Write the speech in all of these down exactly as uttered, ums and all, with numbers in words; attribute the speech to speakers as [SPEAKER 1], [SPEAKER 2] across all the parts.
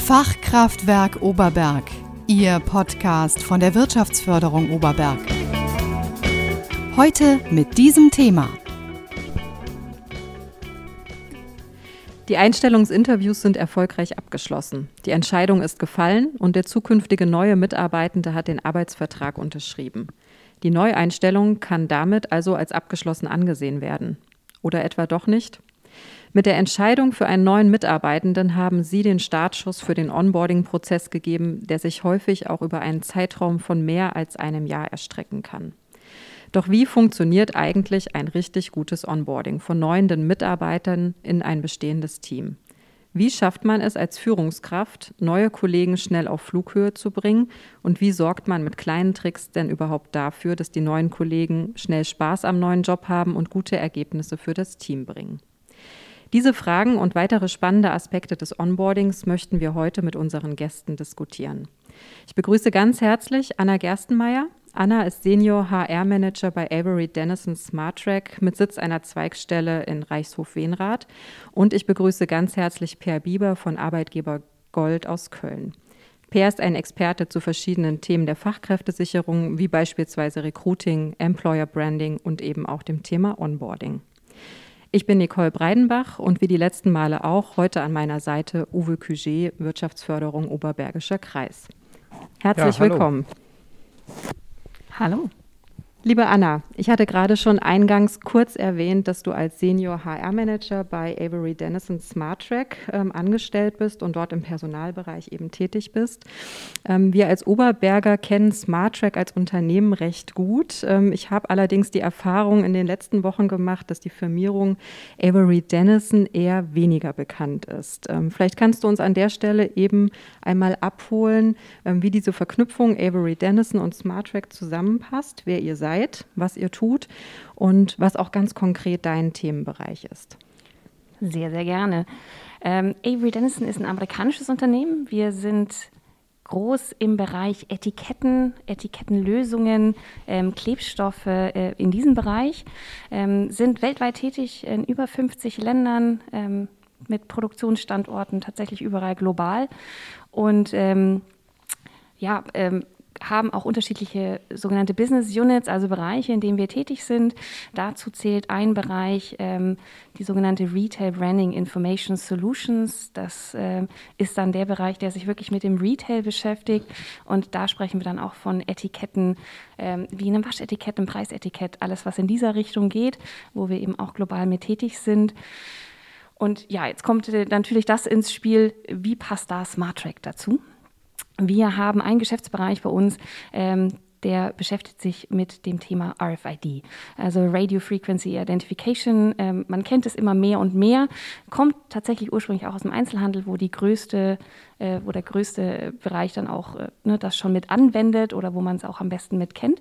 [SPEAKER 1] Fachkraftwerk Oberberg, Ihr Podcast von der Wirtschaftsförderung Oberberg. Heute mit diesem Thema.
[SPEAKER 2] Die Einstellungsinterviews sind erfolgreich abgeschlossen. Die Entscheidung ist gefallen und der zukünftige neue Mitarbeitende hat den Arbeitsvertrag unterschrieben. Die Neueinstellung kann damit also als abgeschlossen angesehen werden. Oder etwa doch nicht? Mit der Entscheidung für einen neuen Mitarbeitenden haben Sie den Startschuss für den Onboarding-Prozess gegeben, der sich häufig auch über einen Zeitraum von mehr als einem Jahr erstrecken kann. Doch wie funktioniert eigentlich ein richtig gutes Onboarding von neuen Mitarbeitern in ein bestehendes Team? Wie schafft man es als Führungskraft, neue Kollegen schnell auf Flughöhe zu bringen? Und wie sorgt man mit kleinen Tricks denn überhaupt dafür, dass die neuen Kollegen schnell Spaß am neuen Job haben und gute Ergebnisse für das Team bringen? Diese Fragen und weitere spannende Aspekte des Onboardings möchten wir heute mit unseren Gästen diskutieren. Ich begrüße ganz herzlich Anna Gerstenmeier. Anna ist Senior H R-Manager bei Avery Dennison Smartrack mit Sitz einer Zweigstelle in Reichshof-Wenrath. Und ich begrüße ganz herzlich Per Bieber von Arbeitgeber Gold aus Köln. Per ist ein Experte zu verschiedenen Themen der Fachkräftesicherung, wie beispielsweise Recruiting, Employer Branding und eben auch dem Thema Onboarding. Ich bin Nicole Breidenbach und wie die letzten Male auch heute an meiner Seite Uwe Cuget, Wirtschaftsförderung Oberbergischer Kreis. Herzlich
[SPEAKER 3] ja, hallo.
[SPEAKER 2] willkommen.
[SPEAKER 4] Hallo.
[SPEAKER 2] Liebe Anna, ich hatte gerade schon eingangs kurz erwähnt, dass du als Senior H R-Manager bei Avery Dennison Smartrack ähm, angestellt bist und dort im Personalbereich eben tätig bist. Ähm, wir als Oberberger kennen Smartrack als Unternehmen recht gut. Ähm, ich habe allerdings die Erfahrung in den letzten Wochen gemacht, dass die Firmierung Avery Dennison eher weniger bekannt ist. Ähm, vielleicht kannst du uns an der Stelle eben einmal abholen, ähm, wie diese Verknüpfung Avery Dennison und Smartrack zusammenpasst, wer ihr seid, was ihr tut und was auch ganz konkret dein Themenbereich ist.
[SPEAKER 4] Sehr, sehr gerne. Ähm, Avery Dennison ist ein amerikanisches Unternehmen. Wir sind groß im Bereich Etiketten, Etikettenlösungen, ähm, Klebstoffe äh, in diesem Bereich, ähm, sind weltweit tätig in über fünfzig Ländern ähm, mit Produktionsstandorten tatsächlich überall global und ähm, ja, ähm, haben auch unterschiedliche sogenannte Business Units, also Bereiche, in denen wir tätig sind. Dazu zählt ein Bereich, ähm, die sogenannte Retail Branding Information Solutions. Das äh, ist dann der Bereich, der sich wirklich mit dem Retail beschäftigt. Und da sprechen wir dann auch von Etiketten, ähm, wie einem Waschetikett, einem Preisetikett, alles, was in dieser Richtung geht, wo wir eben auch global mit tätig sind. Und ja, jetzt kommt äh, natürlich das ins Spiel, wie passt da Smartrack dazu? Wir haben einen Geschäftsbereich bei uns, ähm, der beschäftigt sich mit dem Thema R F I D, also Radio Frequency Identification. Ähm, man kennt es immer mehr und mehr, kommt tatsächlich ursprünglich auch aus dem Einzelhandel, wo die größte, äh, wo der größte Bereich dann auch äh, ne, das schon mit anwendet oder wo man es auch am besten mit kennt.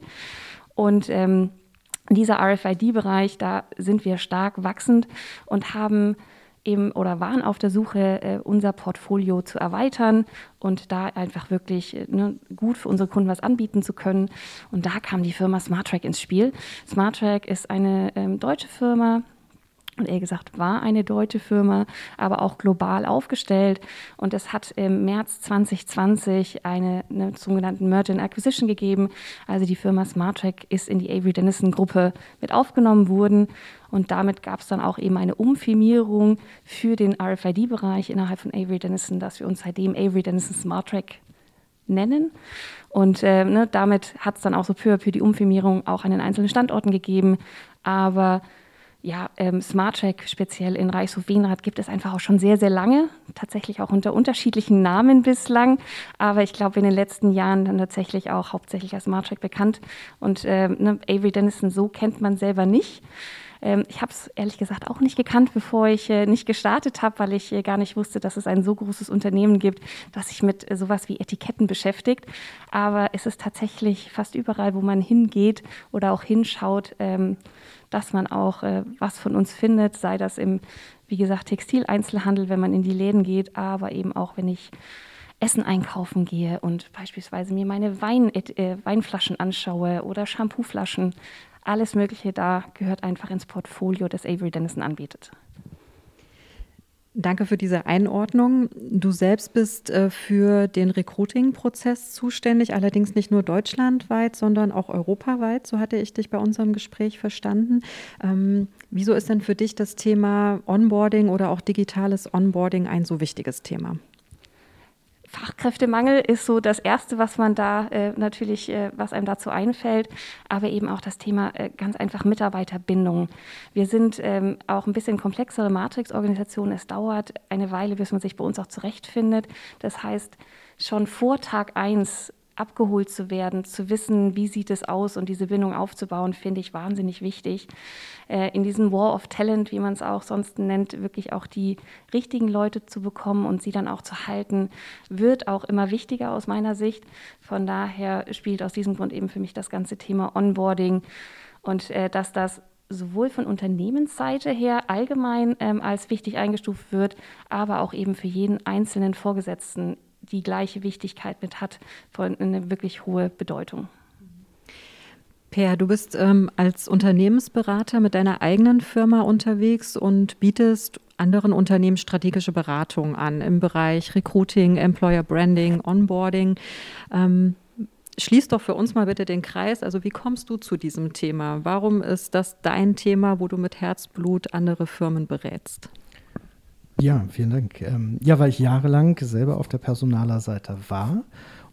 [SPEAKER 4] Und ähm, dieser R F I D-Bereich, da sind wir stark wachsend und haben eben oder waren auf der Suche, äh, unser Portfolio zu erweitern und da einfach wirklich äh, ne, gut für unsere Kunden was anbieten zu können. Und da kam die Firma Smartrack ins Spiel. Smartrack ist eine ähm, deutsche Firma, und eher gesagt war eine deutsche Firma, aber auch global aufgestellt. Und es hat im März zwanzig zwanzig eine, eine sogenannte Merger and Acquisition gegeben. Also die Firma Smartrack ist in die Avery Dennison Gruppe mit aufgenommen worden. Und damit gab es dann auch eben eine Umfirmierung für den R F I D-Bereich innerhalb von Avery Dennison, dass wir uns seitdem Avery Dennison Smartrack nennen. Und äh, ne, damit hat es dann auch so peu à peu die Umfirmierung auch an den einzelnen Standorten gegeben. Aber ja, ähm, Smartrack speziell in Reichshof-Wenrath gibt es einfach auch schon sehr, sehr lange, tatsächlich auch unter unterschiedlichen Namen bislang, aber ich glaube in den letzten Jahren dann tatsächlich auch hauptsächlich als Smartrack bekannt und ähm, ne, Avery Dennison so kennt man selber nicht. Ähm, ich habe es ehrlich gesagt auch nicht gekannt, bevor ich äh, nicht gestartet habe, weil ich äh, gar nicht wusste, dass es ein so großes Unternehmen gibt, das sich mit äh, sowas wie Etiketten beschäftigt, aber es ist tatsächlich fast überall, wo man hingeht oder auch hinschaut, ähm, dass man auch äh, was von uns findet, sei das im, wie gesagt, Textileinzelhandel, wenn man in die Läden geht, aber eben auch, wenn ich Essen einkaufen gehe und beispielsweise mir meine Wein, äh, Weinflaschen anschaue oder Shampooflaschen. Alles Mögliche da gehört einfach ins Portfolio, das Avery Dennison anbietet.
[SPEAKER 2] Danke für diese Einordnung. Du selbst bist äh, für den Recruiting-Prozess zuständig, allerdings nicht nur deutschlandweit, sondern auch europaweit. So hatte ich dich bei unserem Gespräch verstanden. Ähm, wieso ist denn für dich das Thema Onboarding oder auch digitales Onboarding ein so wichtiges Thema?
[SPEAKER 4] Fachkräftemangel ist so das Erste, was man da äh, natürlich, äh, was einem dazu einfällt, aber eben auch das Thema äh, ganz einfach Mitarbeiterbindung. Wir sind ähm, auch ein bisschen komplexere Matrix-Organisation. Es dauert eine Weile, bis man sich bei uns auch zurechtfindet. Das heißt, schon vor Tag eins abgeholt zu werden, zu wissen, wie sieht es aus und diese Bindung aufzubauen, finde ich wahnsinnig wichtig. Äh, in diesem War of Talent, wie man es auch sonst nennt, wirklich auch die richtigen Leute zu bekommen und sie dann auch zu halten, wird auch immer wichtiger aus meiner Sicht. Von daher spielt aus diesem Grund eben für mich das ganze Thema Onboarding und äh, dass das sowohl von Unternehmensseite her allgemein ähm, als wichtig eingestuft wird, aber auch eben für jeden einzelnen Vorgesetzten die gleiche Wichtigkeit mit hat, von eine wirklich hohe Bedeutung.
[SPEAKER 2] Per, du bist ähm, als Unternehmensberater mit deiner eigenen Firma unterwegs und bietest anderen Unternehmen strategische Beratung an im Bereich Recruiting, Employer Branding, Onboarding. Ähm, schließ doch für uns mal bitte den Kreis. Also wie kommst du zu diesem Thema? Warum ist das dein Thema, wo du mit Herzblut andere Firmen berätst?
[SPEAKER 3] Ja, vielen Dank. Ähm, ja, weil ich jahrelang selber auf der Personalerseite war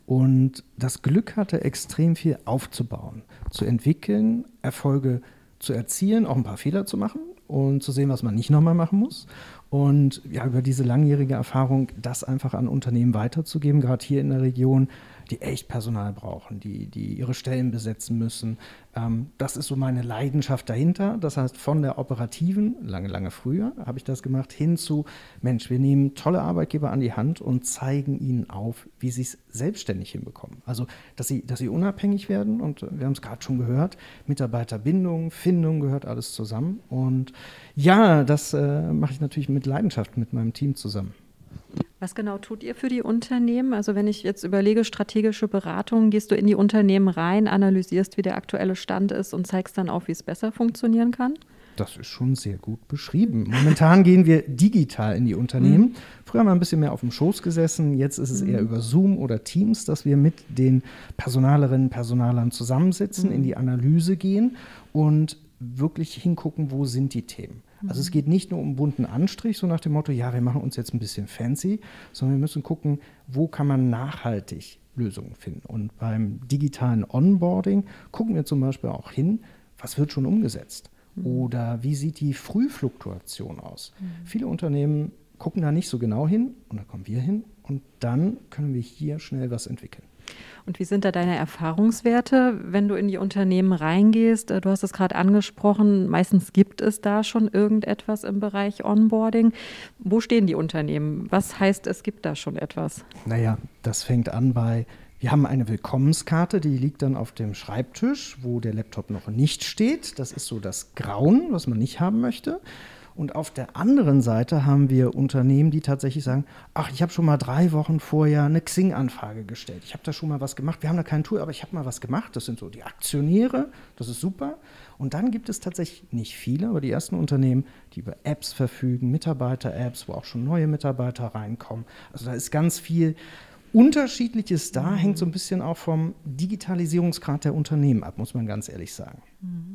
[SPEAKER 3] und das Glück hatte, extrem viel aufzubauen, zu entwickeln, Erfolge zu erzielen, auch ein paar Fehler zu machen und zu sehen, was man nicht nochmal machen muss. Und ja, über diese langjährige Erfahrung, das einfach an Unternehmen weiterzugeben, gerade hier in der Region, die echt Personal brauchen, die, die ihre Stellen besetzen müssen. Ähm, das ist so meine Leidenschaft dahinter. Das heißt, von der operativen, lange, lange früher habe ich das gemacht, hin zu, Mensch, wir nehmen tolle Arbeitgeber an die Hand und zeigen ihnen auf, wie sie es selbstständig hinbekommen. Also, dass sie, dass sie unabhängig werden und wir haben es gerade schon gehört, Mitarbeiterbindung, Findung gehört alles zusammen. Und ja, das äh, mache ich natürlich mit Leidenschaft mit meinem Team zusammen.
[SPEAKER 2] Was genau tut ihr für die Unternehmen? Also wenn ich jetzt überlege, strategische Beratung, gehst du in die Unternehmen rein, analysierst, wie der aktuelle Stand ist und zeigst dann auf, wie es besser funktionieren kann?
[SPEAKER 3] Das ist schon sehr gut beschrieben. Momentan gehen wir digital in die Unternehmen. Mhm. Früher haben wir ein bisschen mehr auf dem Schoß gesessen. Jetzt ist es mhm. eher über Zoom oder Teams, dass wir mit den Personalerinnen und Personalern zusammensitzen, mhm. in die Analyse gehen und wirklich hingucken, wo sind die Themen. Also es geht nicht nur um bunten Anstrich, so nach dem Motto, ja, wir machen uns jetzt ein bisschen fancy, sondern wir müssen gucken, wo kann man nachhaltig Lösungen finden. Und beim digitalen Onboarding gucken wir zum Beispiel auch hin, was wird schon umgesetzt? Mhm. Oder wie sieht die Frühfluktuation aus? Mhm. Viele Unternehmen gucken da nicht so genau hin und da kommen wir hin und dann können wir hier schnell was entwickeln.
[SPEAKER 2] Und wie sind da deine Erfahrungswerte, wenn du in die Unternehmen reingehst? Du hast es gerade angesprochen, meistens gibt es da schon irgendetwas im Bereich Onboarding. Wo stehen die Unternehmen? Was heißt, es gibt da schon etwas?
[SPEAKER 3] Naja, das fängt an bei, wir haben eine Willkommenskarte, die liegt dann auf dem Schreibtisch, wo der Laptop noch nicht steht. Das ist so das Grauen, was man nicht haben möchte. Und auf der anderen Seite haben wir Unternehmen, die tatsächlich sagen, ach, ich habe schon mal drei Wochen vorher eine Xing-Anfrage gestellt. Ich habe da schon mal was gemacht. Wir haben da kein Tool, aber ich habe mal was gemacht. Das sind so die Aktionäre, das ist super. Und dann gibt es tatsächlich nicht viele, aber die ersten Unternehmen, die über Apps verfügen, Mitarbeiter-Apps, wo auch schon neue Mitarbeiter reinkommen. Also da ist ganz viel Unterschiedliches da, mhm. hängt so ein bisschen auch vom Digitalisierungsgrad der Unternehmen ab, muss man ganz ehrlich sagen.
[SPEAKER 5] Mhm.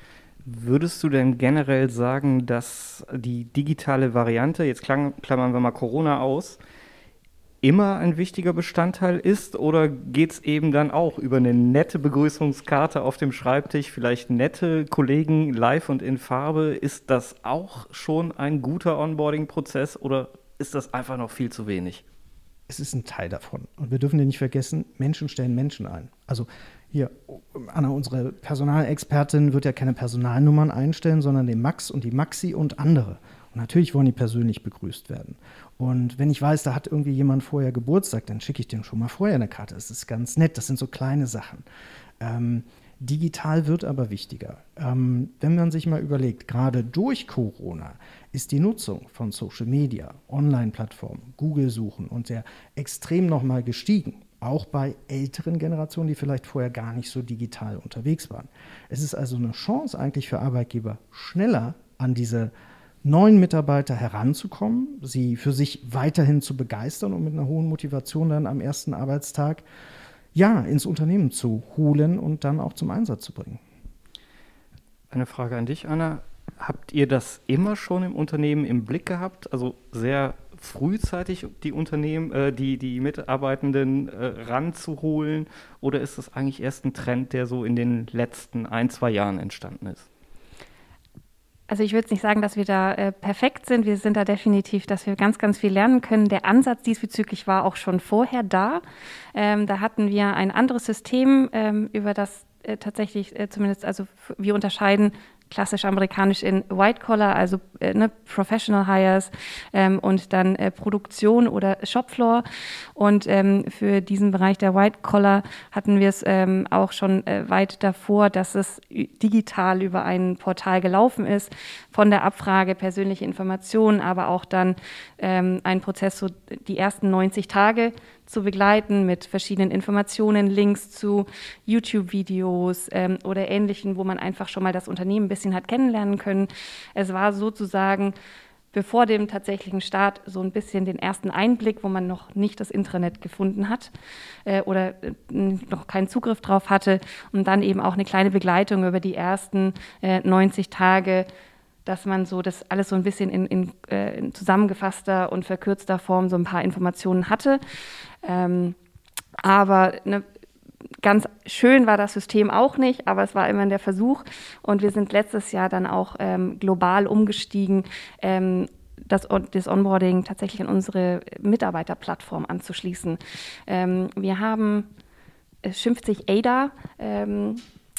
[SPEAKER 5] Würdest du denn generell sagen, dass die digitale Variante, jetzt klammern wir mal Corona aus, immer ein wichtiger Bestandteil ist oder geht es eben dann auch über eine nette Begrüßungskarte auf dem Schreibtisch, vielleicht nette Kollegen live und in Farbe? Ist das auch schon ein guter Onboarding-Prozess oder ist das einfach noch viel zu wenig?
[SPEAKER 3] Es ist ein Teil davon. Und wir dürfen ja nicht vergessen, Menschen stellen Menschen ein. Also hier, Anna, unsere Personalexpertin wird ja keine Personalnummern einstellen, sondern den Max und die Maxi und andere. Und natürlich wollen die persönlich begrüßt werden. Und wenn ich weiß, da hat irgendwie jemand vorher Geburtstag, dann schicke ich dem schon mal vorher eine Karte. Das ist ganz nett, das sind so kleine Sachen. Ähm, digital wird aber wichtiger. Ähm, wenn man sich mal überlegt, gerade durch Corona ist die Nutzung von Social Media, Online-Plattformen, Google-Suchen und der extrem nochmal gestiegen. Auch bei älteren Generationen, die vielleicht vorher gar nicht so digital unterwegs waren. Es ist also eine Chance eigentlich für Arbeitgeber, schneller an diese neuen Mitarbeiter heranzukommen, sie für sich weiterhin zu begeistern und mit einer hohen Motivation dann am ersten Arbeitstag ja, ins Unternehmen zu holen und dann auch zum Einsatz zu bringen.
[SPEAKER 5] Eine Frage an dich, Anna. Habt ihr das immer schon im Unternehmen im Blick gehabt? Also sehr frühzeitig die Unternehmen, äh, die, die Mitarbeitenden äh, ranzuholen? Oder ist das eigentlich erst ein Trend, der so in den letzten ein, zwei Jahren entstanden ist?
[SPEAKER 4] Also ich würde nicht sagen, dass wir da äh, perfekt sind. Wir sind da definitiv, dass wir ganz, ganz viel lernen können. Der Ansatz diesbezüglich war auch schon vorher da. Ähm, da hatten wir ein anderes System, ähm, über das äh, tatsächlich äh, zumindest, also f- wir unterscheiden klassisch amerikanisch in White Collar, also äh, ne, Professional Hires ähm, und dann äh, Produktion oder Shopfloor. Und ähm, für diesen Bereich der White Collar hatten wir es ähm, auch schon äh, weit davor, dass es digital über ein Portal gelaufen ist, von der Abfrage persönliche Informationen, aber auch dann ähm, ein Prozess, so die ersten neunzig Tage zu begleiten mit verschiedenen Informationen, Links zu YouTube-Videos ähm, oder Ähnlichen, wo man einfach schon mal das Unternehmen ein bisschen hat kennenlernen können. Es war sozusagen bevor dem tatsächlichen Start so ein bisschen den ersten Einblick, wo man noch nicht das Intranet gefunden hat äh, oder äh, noch keinen Zugriff drauf hatte und dann eben auch eine kleine Begleitung über die ersten äh, neunzig Tage, dass man so das alles so ein bisschen in, in, äh, in zusammengefasster und verkürzter Form so ein paar Informationen hatte. Ähm, aber ne, ganz schön war das System auch nicht, aber es war immerhin der Versuch. Und wir sind letztes Jahr dann auch ähm, global umgestiegen, ähm, das, das Onboarding tatsächlich an unsere Mitarbeiterplattform anzuschließen. Ähm, wir haben, es schimpft sich A D A, ähm,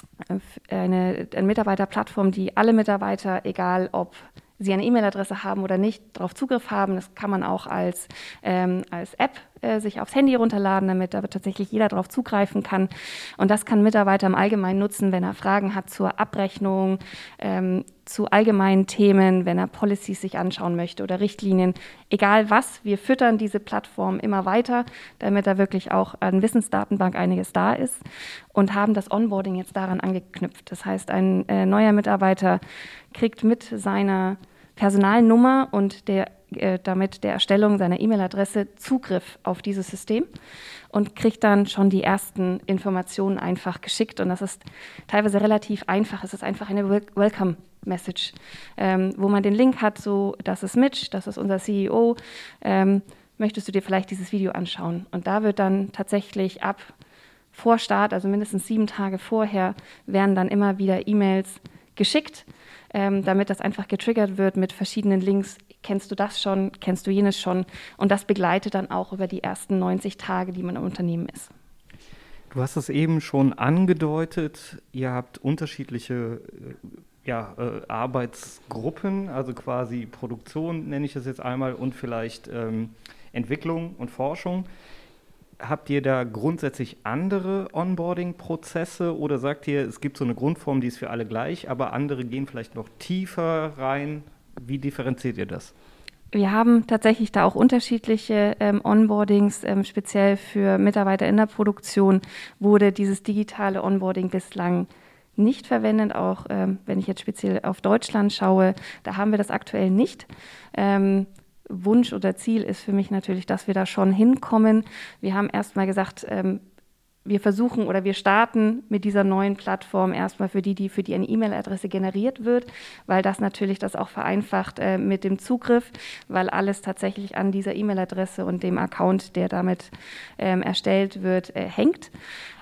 [SPEAKER 4] Eine, eine Mitarbeiterplattform, die alle Mitarbeiter, egal ob sie eine E-Mail-Adresse haben oder nicht, darauf Zugriff haben. Das kann man auch als, ähm, als App äh, sich aufs Handy runterladen, damit da tatsächlich jeder darauf zugreifen kann. Und das kann ein Mitarbeiter im Allgemeinen nutzen, wenn er Fragen hat zur Abrechnung, ähm, zu allgemeinen Themen, wenn er Policies sich anschauen möchte oder Richtlinien. Egal was, wir füttern diese Plattform immer weiter, damit da wirklich auch an Wissensdatenbank einiges da ist und haben das Onboarding jetzt daran angeknüpft. Das heißt, ein äh, neuer Mitarbeiter kriegt mit seiner Personalnummer und der, äh, damit der Erstellung seiner E-Mail-Adresse Zugriff auf dieses System und kriegt dann schon die ersten Informationen einfach geschickt. Und das ist teilweise relativ einfach. Es ist einfach eine Wel- Welcome-Message, ähm, wo man den Link hat, so, das ist Mitch, das ist unser C E O, ähm, möchtest du dir vielleicht dieses Video anschauen? Und da wird dann tatsächlich ab vor Start, also mindestens sieben Tage vorher, werden dann immer wieder E-Mails geschickt, ähm, damit das einfach getriggert wird mit verschiedenen Links. Kennst du das schon? Kennst du jenes schon? Und das begleitet dann auch über die ersten neunzig Tage, die man im Unternehmen ist.
[SPEAKER 5] Du hast es eben schon angedeutet, ihr habt unterschiedliche ja, äh, Arbeitsgruppen, also quasi Produktion nenne ich es jetzt einmal und vielleicht ähm, Entwicklung und Forschung. Habt ihr da grundsätzlich andere Onboarding-Prozesse oder sagt ihr, es gibt so eine Grundform, die ist für alle gleich, aber andere gehen vielleicht noch tiefer rein? Wie differenziert ihr das?
[SPEAKER 4] Wir haben tatsächlich da auch unterschiedliche ähm, Onboardings, ähm, speziell für Mitarbeiter in der Produktion wurde dieses digitale Onboarding bislang nicht verwendet, auch ähm, wenn ich jetzt speziell auf Deutschland schaue, da haben wir das aktuell nicht. Ähm, Wunsch oder Ziel ist für mich natürlich, dass wir da schon hinkommen. Wir haben erstmal gesagt, ähm, wir versuchen oder wir starten mit dieser neuen Plattform erstmal für die, die für die eine E-Mail-Adresse generiert wird, weil das natürlich das auch vereinfacht äh, mit dem Zugriff, weil alles tatsächlich an dieser E-Mail-Adresse und dem Account, der damit ähm, erstellt wird, äh, hängt.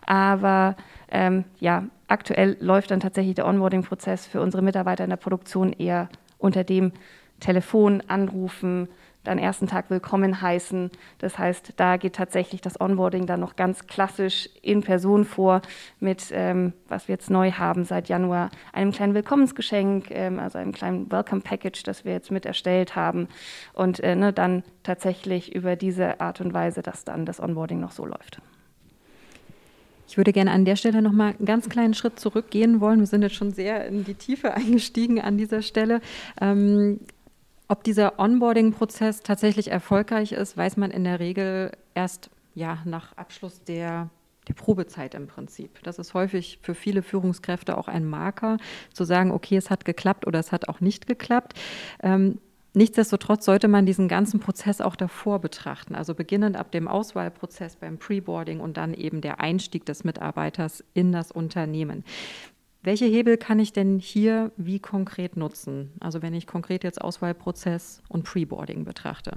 [SPEAKER 4] Aber ähm, ja, aktuell läuft dann tatsächlich der Onboarding-Prozess für unsere Mitarbeiter in der Produktion eher unter dem Telefon anrufen, dann ersten Tag willkommen heißen. Das heißt, da geht tatsächlich das Onboarding dann noch ganz klassisch in Person vor mit, ähm, was wir jetzt neu haben seit Januar, einem kleinen Willkommensgeschenk, ähm, also einem kleinen Welcome Package, das wir jetzt mit erstellt haben und äh, ne, dann tatsächlich über diese Art und Weise, dass dann das Onboarding noch so läuft.
[SPEAKER 2] Ich würde gerne an der Stelle noch mal einen ganz kleinen Schritt zurückgehen wollen. Wir sind jetzt schon sehr in die Tiefe eingestiegen an dieser Stelle. Ähm, ob dieser Onboarding-Prozess tatsächlich erfolgreich ist, weiß man in der Regel erst ja, nach Abschluss der die Probezeit im Prinzip. Das ist häufig für viele Führungskräfte auch ein Marker, zu sagen, okay, es hat geklappt oder es hat auch nicht geklappt. Ähm, nichtsdestotrotz sollte man diesen ganzen Prozess auch davor betrachten, also beginnend ab dem Auswahlprozess beim Preboarding und dann eben der Einstieg des Mitarbeiters in das Unternehmen. Welche Hebel kann ich denn hier wie konkret nutzen? Also wenn ich konkret jetzt Auswahlprozess und Preboarding betrachte.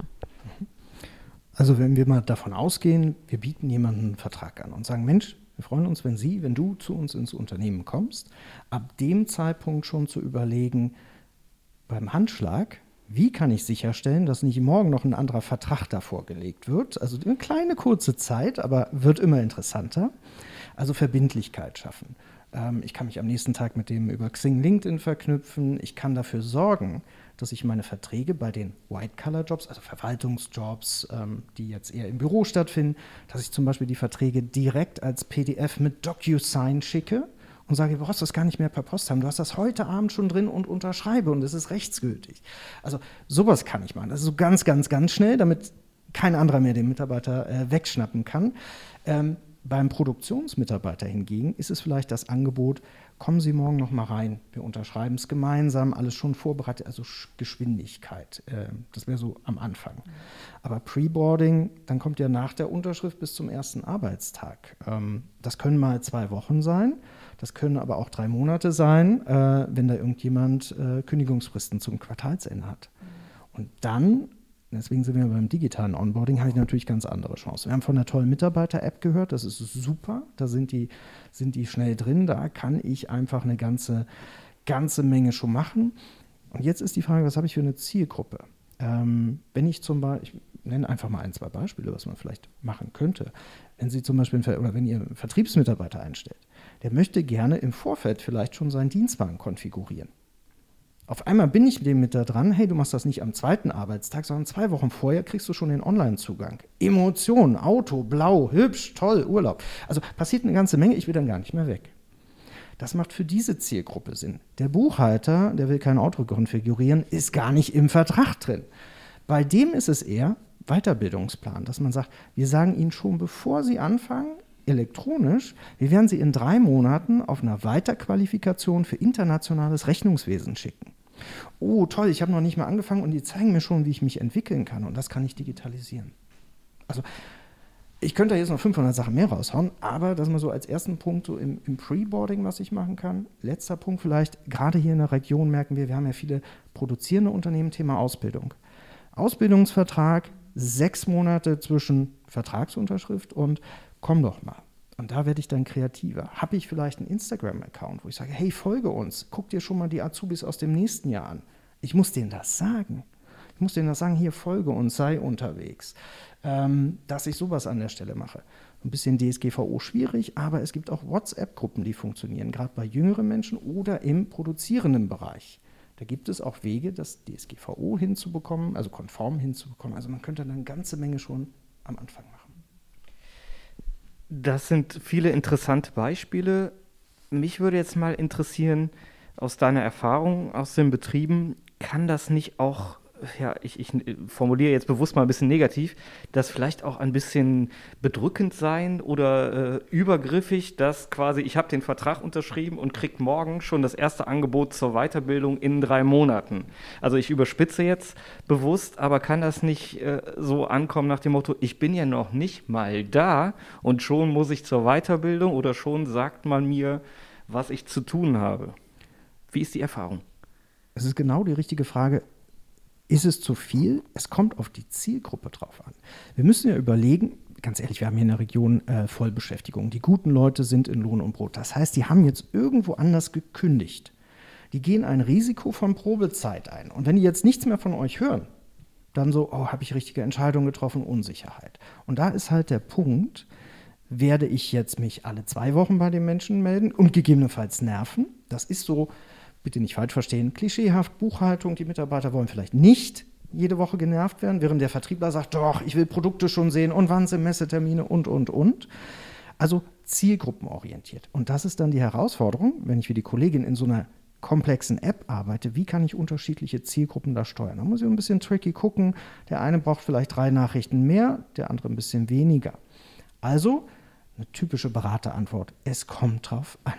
[SPEAKER 3] Also wenn wir mal davon ausgehen, wir bieten jemandem einen Vertrag an und sagen, Mensch, wir freuen uns, wenn Sie, wenn du zu uns ins Unternehmen kommst, ab dem Zeitpunkt schon zu überlegen, beim Handschlag, wie kann ich sicherstellen, dass nicht morgen noch ein anderer Vertrag davor gelegt wird? Also eine kleine, kurze Zeit, aber wird immer interessanter. Also Verbindlichkeit schaffen. Ähm, ich kann mich am nächsten Tag mit dem über Xing, LinkedIn verknüpfen. Ich kann dafür sorgen, dass ich meine Verträge bei den White-Color-Jobs, also Verwaltungsjobs, ähm, die jetzt eher im Büro stattfinden, dass ich zum Beispiel die Verträge direkt als P D F mit DocuSign schicke und sage, du brauchst das gar nicht mehr per Post haben, du hast das heute Abend schon drin und unterschreibe und es ist rechtsgültig. Also sowas kann ich machen. Das ist so ganz, ganz, ganz schnell, damit kein anderer mehr den Mitarbeiter äh, wegschnappen kann. Ähm, beim Produktionsmitarbeiter hingegen ist es vielleicht das Angebot, kommen Sie morgen noch mal rein, wir unterschreiben es gemeinsam, alles schon vorbereitet, also Geschwindigkeit, äh, das wäre so am Anfang. Aber Preboarding, dann kommt ja nach der Unterschrift bis zum ersten Arbeitstag. Ähm, das können mal zwei Wochen sein, das können aber auch drei Monate sein, äh, wenn da irgendjemand äh, Kündigungsfristen zum Quartalsende hat. Und dann, deswegen sind wir beim digitalen Onboarding, habe ich natürlich ganz andere Chancen. Wir haben von einer tollen Mitarbeiter-App gehört, das ist super, da sind die, sind die schnell drin, da kann ich einfach eine ganze, ganze Menge schon machen. Und jetzt ist die Frage, was habe ich für eine Zielgruppe? Ähm, wenn ich zum Beispiel, ich nenne einfach mal ein, zwei Beispiele, was man vielleicht machen könnte. Wenn Sie zum Beispiel, oder wenn ihr einen Vertriebsmitarbeiter einstellt, der möchte gerne im Vorfeld vielleicht schon seinen Dienstwagen konfigurieren. Auf einmal bin ich mit dem mit da dran, hey, du machst das nicht am zweiten Arbeitstag, sondern zwei Wochen vorher kriegst du schon den Online-Zugang. Emotionen, Auto, blau, hübsch, toll, Urlaub. Also passiert eine ganze Menge, ich will dann gar nicht mehr weg. Das macht für diese Zielgruppe Sinn. Der Buchhalter, der will kein Auto konfigurieren, ist gar nicht im Vertrag drin. Bei dem ist es eher Weiterbildungsplan, dass man sagt, wir sagen Ihnen schon, bevor Sie anfangen, elektronisch, wir werden Sie in drei Monaten auf einer Weiterqualifikation für internationales Rechnungswesen schicken. Oh, toll, ich habe noch nicht mal angefangen und die zeigen mir schon, wie ich mich entwickeln kann und das kann ich digitalisieren. Also ich könnte jetzt noch fünfhundert Sachen mehr raushauen, aber das mal so als ersten Punkt so im, im Preboarding, was ich machen kann. Letzter Punkt vielleicht, gerade hier in der Region merken wir, wir haben ja viele produzierende Unternehmen, Thema Ausbildung. Ausbildungsvertrag, sechs Monate zwischen Vertragsunterschrift und komm doch mal. Und da werde ich dann kreativer. Habe ich vielleicht einen Instagram-Account, wo ich sage, hey, folge uns, guck dir schon mal die Azubis aus dem nächsten Jahr an. Ich muss denen das sagen. Ich muss denen das sagen, hier, folge uns, sei unterwegs. Ähm, dass ich sowas an der Stelle mache. Ein bisschen D S G V O schwierig, aber es gibt auch WhatsApp-Gruppen, die funktionieren, gerade bei jüngeren Menschen oder im produzierenden Bereich. Da gibt es auch Wege, das D S G V O hinzubekommen, also konform hinzubekommen. Also man könnte dann eine ganze Menge schon am Anfang machen.
[SPEAKER 5] Das sind viele interessante Beispiele. Mich würde jetzt mal interessieren, aus deiner Erfahrung aus den Betrieben, kann das nicht auch, ja, ich, ich formuliere jetzt bewusst mal ein bisschen negativ, das vielleicht auch ein bisschen bedrückend sein oder äh, übergriffig, dass quasi ich habe den Vertrag unterschrieben und kriege morgen schon das erste Angebot zur Weiterbildung in drei Monaten. Also ich überspitze jetzt bewusst, aber kann das nicht äh, so ankommen nach dem Motto, ich bin ja noch nicht mal da und schon muss ich zur Weiterbildung oder schon sagt man mir, was ich zu tun habe. Wie ist die Erfahrung?
[SPEAKER 3] Es ist genau die richtige Frage. Ist es zu viel? Es kommt auf die Zielgruppe drauf an. Wir müssen ja überlegen, ganz ehrlich, wir haben hier in der Region äh, Vollbeschäftigung. Die guten Leute sind in Lohn und Brot. Das heißt, die haben jetzt irgendwo anders gekündigt. Die gehen ein Risiko von Probezeit ein. Und wenn die jetzt nichts mehr von euch hören, dann so, oh, habe ich richtige Entscheidungen getroffen, Unsicherheit. Und da ist halt der Punkt, werde ich jetzt mich alle zwei Wochen bei den Menschen melden und gegebenenfalls nerven? Das ist so, bitte nicht falsch verstehen, klischeehaft, Buchhaltung, die Mitarbeiter wollen vielleicht nicht jede Woche genervt werden, während der Vertriebler sagt, doch, ich will Produkte schon sehen und wann sind Messetermine und, und, und. Also zielgruppenorientiert. Und das ist dann die Herausforderung, wenn ich wie die Kollegin in so einer komplexen App arbeite, wie kann ich unterschiedliche Zielgruppen da steuern? Da muss ich ein bisschen tricky gucken. Der eine braucht vielleicht drei Nachrichten mehr, der andere ein bisschen weniger. Also eine typische Beraterantwort. Es kommt drauf an.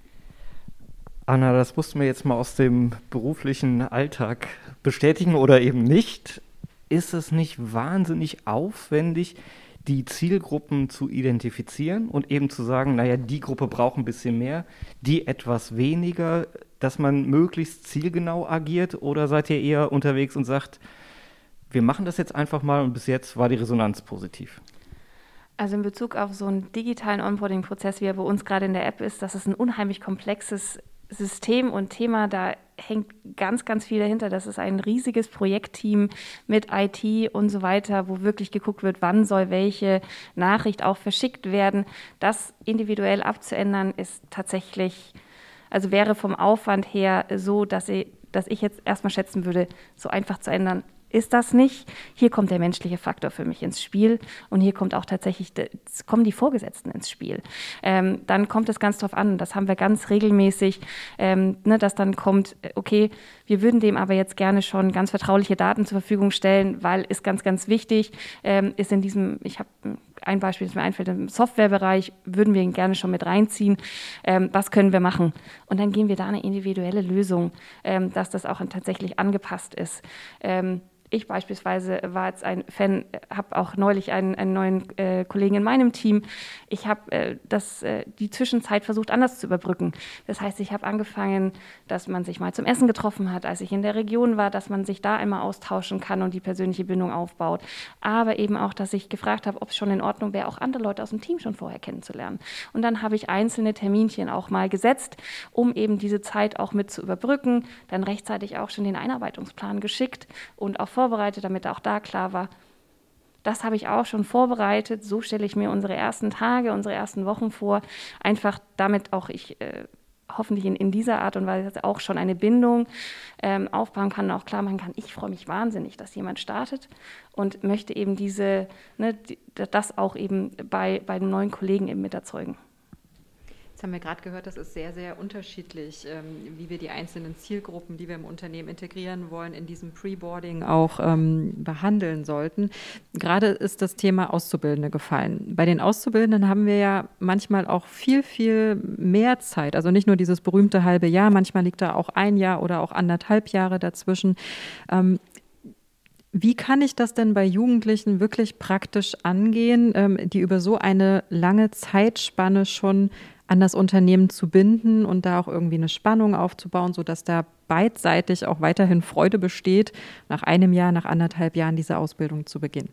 [SPEAKER 5] Anna, das musst du mir jetzt mal aus dem beruflichen Alltag bestätigen oder eben nicht. Ist es nicht wahnsinnig aufwendig, die Zielgruppen zu identifizieren und eben zu sagen, naja, die Gruppe braucht ein bisschen mehr, die etwas weniger, dass man möglichst zielgenau agiert? Oder seid ihr eher unterwegs und sagt, wir machen das jetzt einfach mal und bis jetzt war die Resonanz positiv?
[SPEAKER 4] Also in Bezug auf so einen digitalen Onboarding-Prozess, wie er bei uns gerade in der App ist, das ist ein unheimlich komplexes System und Thema, da hängt ganz, ganz viel dahinter. Das ist ein riesiges Projektteam mit I T und so weiter, wo wirklich geguckt wird, wann soll welche Nachricht auch verschickt werden. Das individuell abzuändern ist tatsächlich, also wäre vom Aufwand her so, dass ich, dass ich jetzt erstmal schätzen würde, so einfach zu ändern ist das nicht. Hier kommt der menschliche Faktor für mich ins Spiel und hier kommt auch tatsächlich, kommen die Vorgesetzten ins Spiel. Ähm, dann kommt es ganz drauf an, das haben wir ganz regelmäßig, ähm, ne, dass dann kommt, okay, wir würden dem aber jetzt gerne schon ganz vertrauliche Daten zur Verfügung stellen, weil ist ganz, ganz wichtig, ähm, ist in diesem, ich habe ein Beispiel, das mir einfällt, im Softwarebereich würden wir ihn gerne schon mit reinziehen. Ähm, was können wir machen? Und dann gehen wir da eine individuelle Lösung, ähm, dass das auch tatsächlich angepasst ist. Ähm, Ich beispielsweise war jetzt ein Fan, habe auch neulich einen, einen neuen äh, Kollegen in meinem Team. Ich habe äh, das, äh, die Zwischenzeit versucht, anders zu überbrücken. Das heißt, ich habe angefangen, dass man sich mal zum Essen getroffen hat, als ich in der Region war, dass man sich da einmal austauschen kann und die persönliche Bindung aufbaut. Aber eben auch, dass ich gefragt habe, ob es schon in Ordnung wäre, auch andere Leute aus dem Team schon vorher kennenzulernen. Und dann habe ich einzelne Terminchen auch mal gesetzt, um eben diese Zeit auch mit zu überbrücken. Dann rechtzeitig auch schon den Einarbeitungsplan geschickt und auch vorbereitet, damit auch da klar war, das habe ich auch schon vorbereitet, so stelle ich mir unsere ersten Tage, unsere ersten Wochen vor, einfach damit auch ich äh, hoffentlich in, in dieser Art und Weise auch schon eine Bindung ähm, aufbauen kann und auch klar machen kann, ich freue mich wahnsinnig, dass jemand startet und möchte eben diese, ne, die, das auch eben bei, bei den neuen Kollegen eben mit erzeugen.
[SPEAKER 2] Jetzt haben wir gerade gehört, das ist sehr, sehr unterschiedlich, ähm, wie wir die einzelnen Zielgruppen, die wir im Unternehmen integrieren wollen, in diesem Preboarding auch ähm, behandeln sollten. Gerade ist das Thema Auszubildende gefallen. Bei den Auszubildenden haben wir ja manchmal auch viel, viel mehr Zeit. Also nicht nur dieses berühmte halbe Jahr, manchmal liegt da auch ein Jahr oder auch anderthalb Jahre dazwischen. Ähm, Wie kann ich das denn bei Jugendlichen wirklich praktisch angehen, ähm, die über so eine lange Zeitspanne schon an das Unternehmen zu binden und da auch irgendwie eine Spannung aufzubauen, sodass da beidseitig auch weiterhin Freude besteht, nach einem Jahr, nach anderthalb Jahren diese Ausbildung zu beginnen?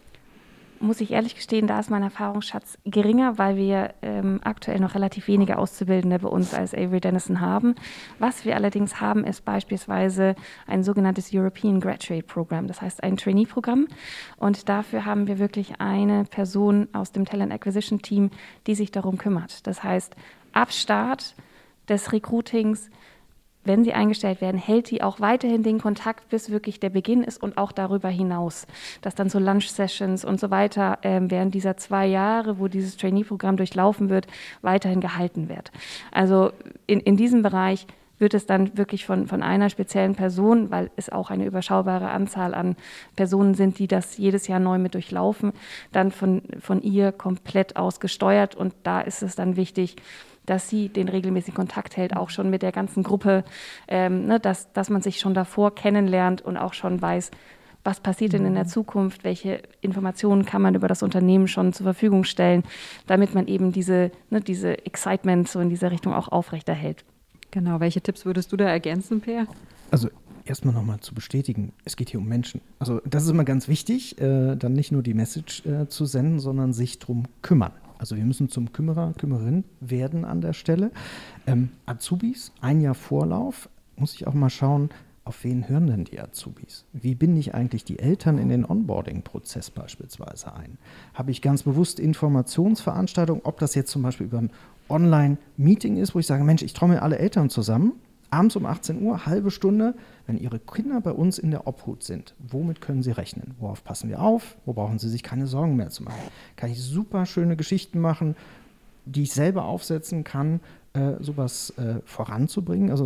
[SPEAKER 4] Muss ich ehrlich gestehen, da ist mein Erfahrungsschatz geringer, weil wir ähm, aktuell noch relativ wenige Auszubildende bei uns als Avery Dennison haben. Was wir allerdings haben, ist beispielsweise ein sogenanntes European Graduate Program, das heißt ein Trainee-Programm. Und dafür haben wir wirklich eine Person aus dem Talent Acquisition Team, die sich darum kümmert. Das heißt, ab Start des Recruitings, wenn sie eingestellt werden, hält sie auch weiterhin den Kontakt, bis wirklich der Beginn ist und auch darüber hinaus. Dass dann so Lunch-Sessions und so weiter äh, während dieser zwei Jahre, wo dieses Trainee-Programm durchlaufen wird, weiterhin gehalten wird. Also in, in diesem Bereich wird es dann wirklich von, von einer speziellen Person, weil es auch eine überschaubare Anzahl an Personen sind, die das jedes Jahr neu mit durchlaufen, dann von, von ihr komplett aus gesteuert. Und da ist es dann wichtig, dass sie den regelmäßigen Kontakt hält, auch schon mit der ganzen Gruppe, ähm, ne, dass, dass man sich schon davor kennenlernt und auch schon weiß, was passiert denn in der Zukunft, welche Informationen kann man über das Unternehmen schon zur Verfügung stellen, damit man eben diese, ne, diese Excitement so in dieser Richtung auch aufrechterhält.
[SPEAKER 2] Genau, welche Tipps würdest du da ergänzen, Peer?
[SPEAKER 3] Also erstmal nochmal zu bestätigen, es geht hier um Menschen. Also das ist immer ganz wichtig, äh, dann nicht nur die Message äh, zu senden, sondern sich drum kümmern. Also wir müssen zum Kümmerer, Kümmerin werden an der Stelle. Ähm, Azubis, ein Jahr Vorlauf, muss ich auch mal schauen, auf wen hören denn die Azubis? Wie binde ich eigentlich die Eltern in den Onboarding-Prozess beispielsweise ein? Habe ich ganz bewusst Informationsveranstaltungen, ob das jetzt zum Beispiel über ein Online-Meeting ist, wo ich sage, Mensch, ich trommel alle Eltern zusammen, abends um achtzehn Uhr, halbe Stunde, wenn Ihre Kinder bei uns in der Obhut sind, womit können Sie rechnen? Worauf passen wir auf? Wo brauchen Sie sich keine Sorgen mehr zu machen? Kann ich super schöne Geschichten machen, die ich selber aufsetzen kann, äh, sowas äh, voranzubringen. Also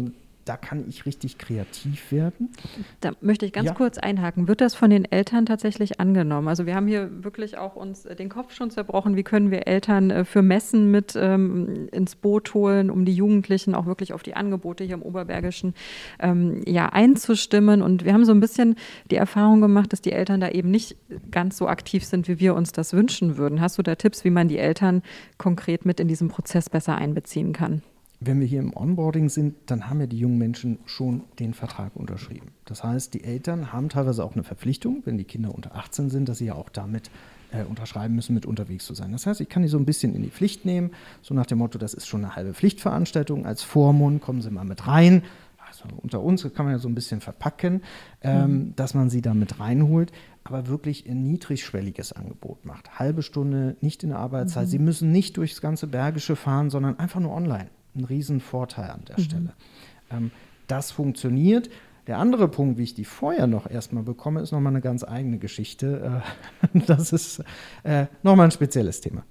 [SPEAKER 3] da kann ich richtig kreativ werden.
[SPEAKER 2] Da möchte ich ganz
[SPEAKER 3] Ja.
[SPEAKER 2] kurz einhaken. Wird das von den Eltern tatsächlich angenommen? Also wir haben hier wirklich auch uns den Kopf schon zerbrochen. Wie können wir Eltern äh, für Messen mit ähm, ins Boot holen, um die Jugendlichen auch wirklich auf die Angebote hier im Oberbergischen ähm, ja, einzustimmen? Und wir haben so ein bisschen die Erfahrung gemacht, dass die Eltern da eben nicht ganz so aktiv sind, wie wir uns das wünschen würden. Hast du da Tipps, wie man die Eltern konkret mit in diesen Prozess besser einbeziehen kann?
[SPEAKER 3] Wenn wir hier im Onboarding sind, dann haben ja die jungen Menschen schon den Vertrag unterschrieben. Das heißt, die Eltern haben teilweise auch eine Verpflichtung, wenn die Kinder unter achtzehn sind, dass sie ja auch damit äh, unterschreiben müssen, mit unterwegs zu sein. Das heißt, ich kann die so ein bisschen in die Pflicht nehmen, so nach dem Motto, das ist schon eine halbe Pflichtveranstaltung. Als Vormund kommen Sie mal mit rein. Also unter uns kann man ja so ein bisschen verpacken, ähm, mhm. dass man sie da mit reinholt, aber wirklich ein niedrigschwelliges Angebot macht. Halbe Stunde, nicht in der Arbeitszeit. Mhm. Sie müssen nicht durchs ganze Bergische fahren, sondern einfach nur online. Ein Riesenvorteil an der mhm. Stelle. Ähm, das funktioniert. Der andere Punkt, wie ich die vorher noch erstmal bekomme, ist nochmal eine ganz eigene Geschichte. Äh, das ist äh, nochmal ein spezielles Thema.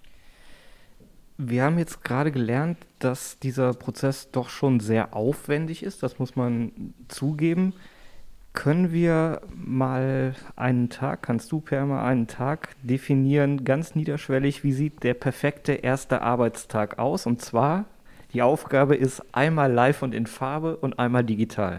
[SPEAKER 5] Wir haben jetzt gerade gelernt, dass dieser Prozess doch schon sehr aufwendig ist. Das muss man zugeben. Können wir mal einen Tag, kannst du Per mal einen Tag definieren, ganz niederschwellig, wie sieht der perfekte erste Arbeitstag aus? Und zwar, die Aufgabe ist einmal live und in Farbe und einmal digital.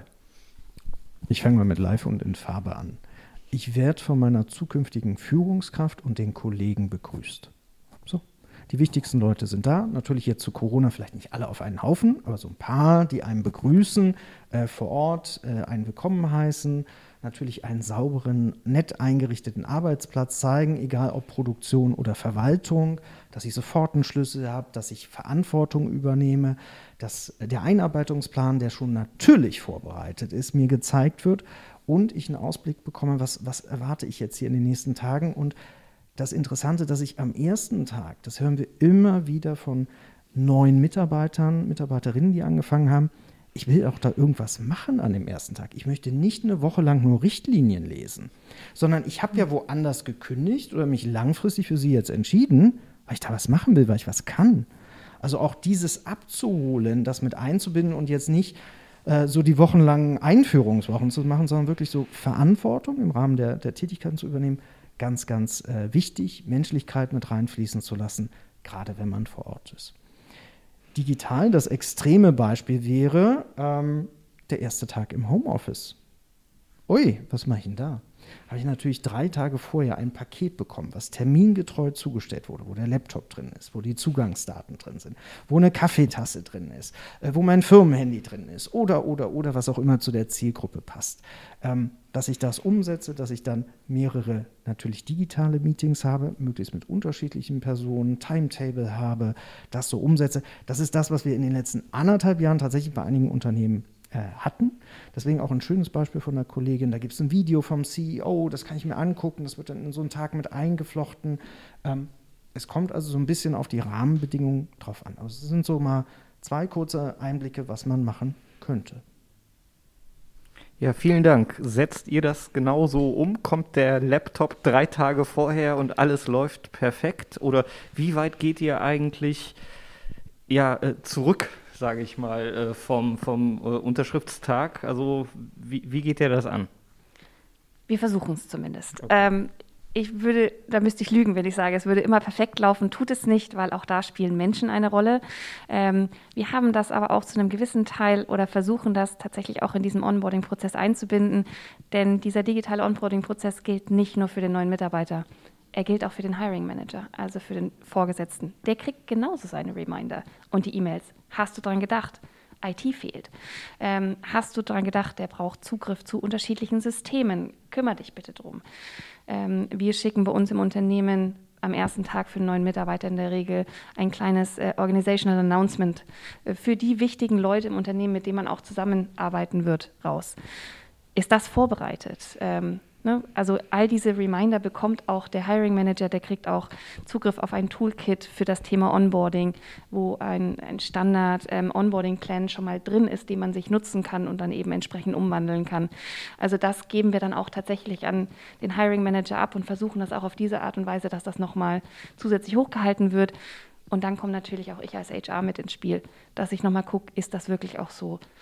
[SPEAKER 3] Ich fange mal mit live und in Farbe an. Ich werde von meiner zukünftigen Führungskraft und den Kollegen begrüßt. So, die wichtigsten Leute sind da. Natürlich jetzt zu Corona vielleicht nicht alle auf einen Haufen, aber so ein paar, die einen begrüßen, äh, vor Ort äh, einen willkommen heißen, natürlich einen sauberen, nett eingerichteten Arbeitsplatz zeigen, egal ob Produktion oder Verwaltung, dass ich sofort einen Schlüssel habe, dass ich Verantwortung übernehme, dass der Einarbeitungsplan, der schon natürlich vorbereitet ist, mir gezeigt wird und ich einen Ausblick bekomme, was, was erwarte ich jetzt hier in den nächsten Tagen. Und das Interessante, dass ich am ersten Tag, das hören wir immer wieder von neuen Mitarbeitern, Mitarbeiterinnen, die angefangen haben, ich will auch da irgendwas machen an dem ersten Tag. Ich möchte nicht eine Woche lang nur Richtlinien lesen, sondern ich habe ja woanders gekündigt oder mich langfristig für sie jetzt entschieden, weil ich da was machen will, weil ich was kann. Also auch dieses abzuholen, das mit einzubinden und jetzt nicht äh, so die wochenlangen Einführungswochen zu machen, sondern wirklich so Verantwortung im Rahmen der, der Tätigkeiten zu übernehmen, ganz, ganz äh, wichtig, Menschlichkeit mit reinfließen zu lassen, gerade wenn man vor Ort ist. Digital, das extreme Beispiel wäre ähm, der erste Tag im Homeoffice. Ui, was mache ich denn da? Habe ich natürlich drei Tage vorher ein Paket bekommen, was termingetreu zugestellt wurde, wo der Laptop drin ist, wo die Zugangsdaten drin sind, wo eine Kaffeetasse drin ist, äh, wo mein Firmenhandy drin ist oder, oder, oder, was auch immer zu der Zielgruppe passt. Ähm, dass ich das umsetze, dass ich dann mehrere natürlich digitale Meetings habe, möglichst mit unterschiedlichen Personen, Timetable habe, das so umsetze. Das ist das, was wir in den letzten anderthalb Jahren tatsächlich bei einigen Unternehmen äh, hatten. Deswegen auch ein schönes Beispiel von einer Kollegin, da gibt es ein Video vom C E O, das kann ich mir angucken, das wird dann in so einen Tag mit eingeflochten. Ähm, es kommt also so ein bisschen auf die Rahmenbedingungen drauf an. Also es sind so mal zwei kurze Einblicke, was man machen könnte.
[SPEAKER 5] Ja, vielen Dank. Setzt ihr das genauso um? Kommt der Laptop drei Tage vorher und alles läuft perfekt? Oder wie weit geht ihr eigentlich ja, äh, zurück, sage ich mal, äh, vom, vom äh, Unterschriftstag? Also wie, wie geht ihr das an?
[SPEAKER 4] Wir versuchen es zumindest.
[SPEAKER 5] Okay.
[SPEAKER 4] Ähm, ich würde, da müsste ich lügen, wenn ich sage, es würde immer perfekt laufen, tut es nicht, weil auch da spielen Menschen eine Rolle. Ähm, wir haben das aber auch zu einem gewissen Teil oder versuchen das tatsächlich auch in diesem Onboarding-Prozess einzubinden, denn dieser digitale Onboarding-Prozess gilt nicht nur für den neuen Mitarbeiter, er gilt auch für den Hiring Manager, also für den Vorgesetzten. Der kriegt genauso seine Reminder und die E-Mails. Hast du dran gedacht? I T fehlt. Ähm, hast du daran gedacht, der braucht Zugriff zu unterschiedlichen Systemen? Kümmere dich bitte drum. Ähm, wir schicken bei uns im Unternehmen am ersten Tag für einen neuen Mitarbeiter in der Regel ein kleines äh, Organizational Announcement äh, für die wichtigen Leute im Unternehmen, mit denen man auch zusammenarbeiten wird, raus. Ist das vorbereitet? Ähm, Ne? Also all diese Reminder bekommt auch der Hiring Manager, der kriegt auch Zugriff auf ein Toolkit für das Thema Onboarding, wo ein, ein Standard-Onboarding-Plan ähm, schon mal drin ist, den man sich nutzen kann und dann eben entsprechend umwandeln kann. Also das geben wir dann auch tatsächlich an den Hiring Manager ab und versuchen das auch auf diese Art und Weise, dass das nochmal zusätzlich hochgehalten wird. Und dann kommt natürlich auch ich als H R mit ins Spiel, dass ich nochmal gucke, ist das wirklich auch so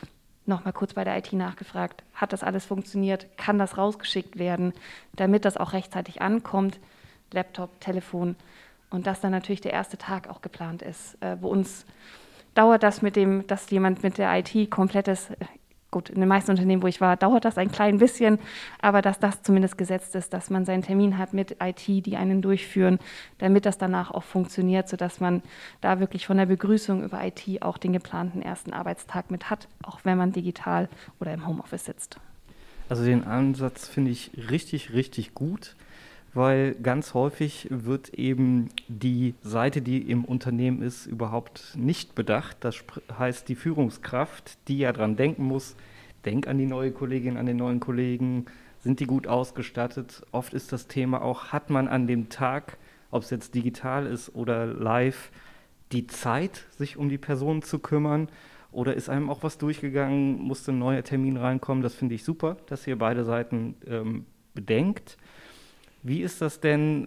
[SPEAKER 4] nochmal kurz bei der I T nachgefragt, hat das alles funktioniert, kann das rausgeschickt werden, damit das auch rechtzeitig ankommt, Laptop, Telefon und dass dann natürlich der erste Tag auch geplant ist. Äh, bei uns dauert das mit dem, dass jemand mit der I T komplettes, gut, in den meisten Unternehmen, wo ich war, dauert das ein klein bisschen, aber dass das zumindest gesetzt ist, dass man seinen Termin hat mit I T, die einen durchführen, damit das danach auch funktioniert, sodass man da wirklich von der Begrüßung über I T auch den geplanten ersten Arbeitstag mit hat, auch wenn man digital oder im Homeoffice sitzt.
[SPEAKER 5] Also den Ansatz finde ich richtig, richtig gut, weil ganz häufig wird eben die Seite, die im Unternehmen ist, überhaupt nicht bedacht. Das heißt, die Führungskraft, die ja dran denken muss, denk an die neue Kollegin, an den neuen Kollegen, sind die gut ausgestattet? Oft ist das Thema auch, hat man an dem Tag, ob es jetzt digital ist oder live, die Zeit, sich um die Person zu kümmern? Oder ist einem auch was durchgegangen, musste ein neuer Termin reinkommen? Das finde ich super, dass ihr beide Seiten ähm, bedenkt. Wie ist das denn,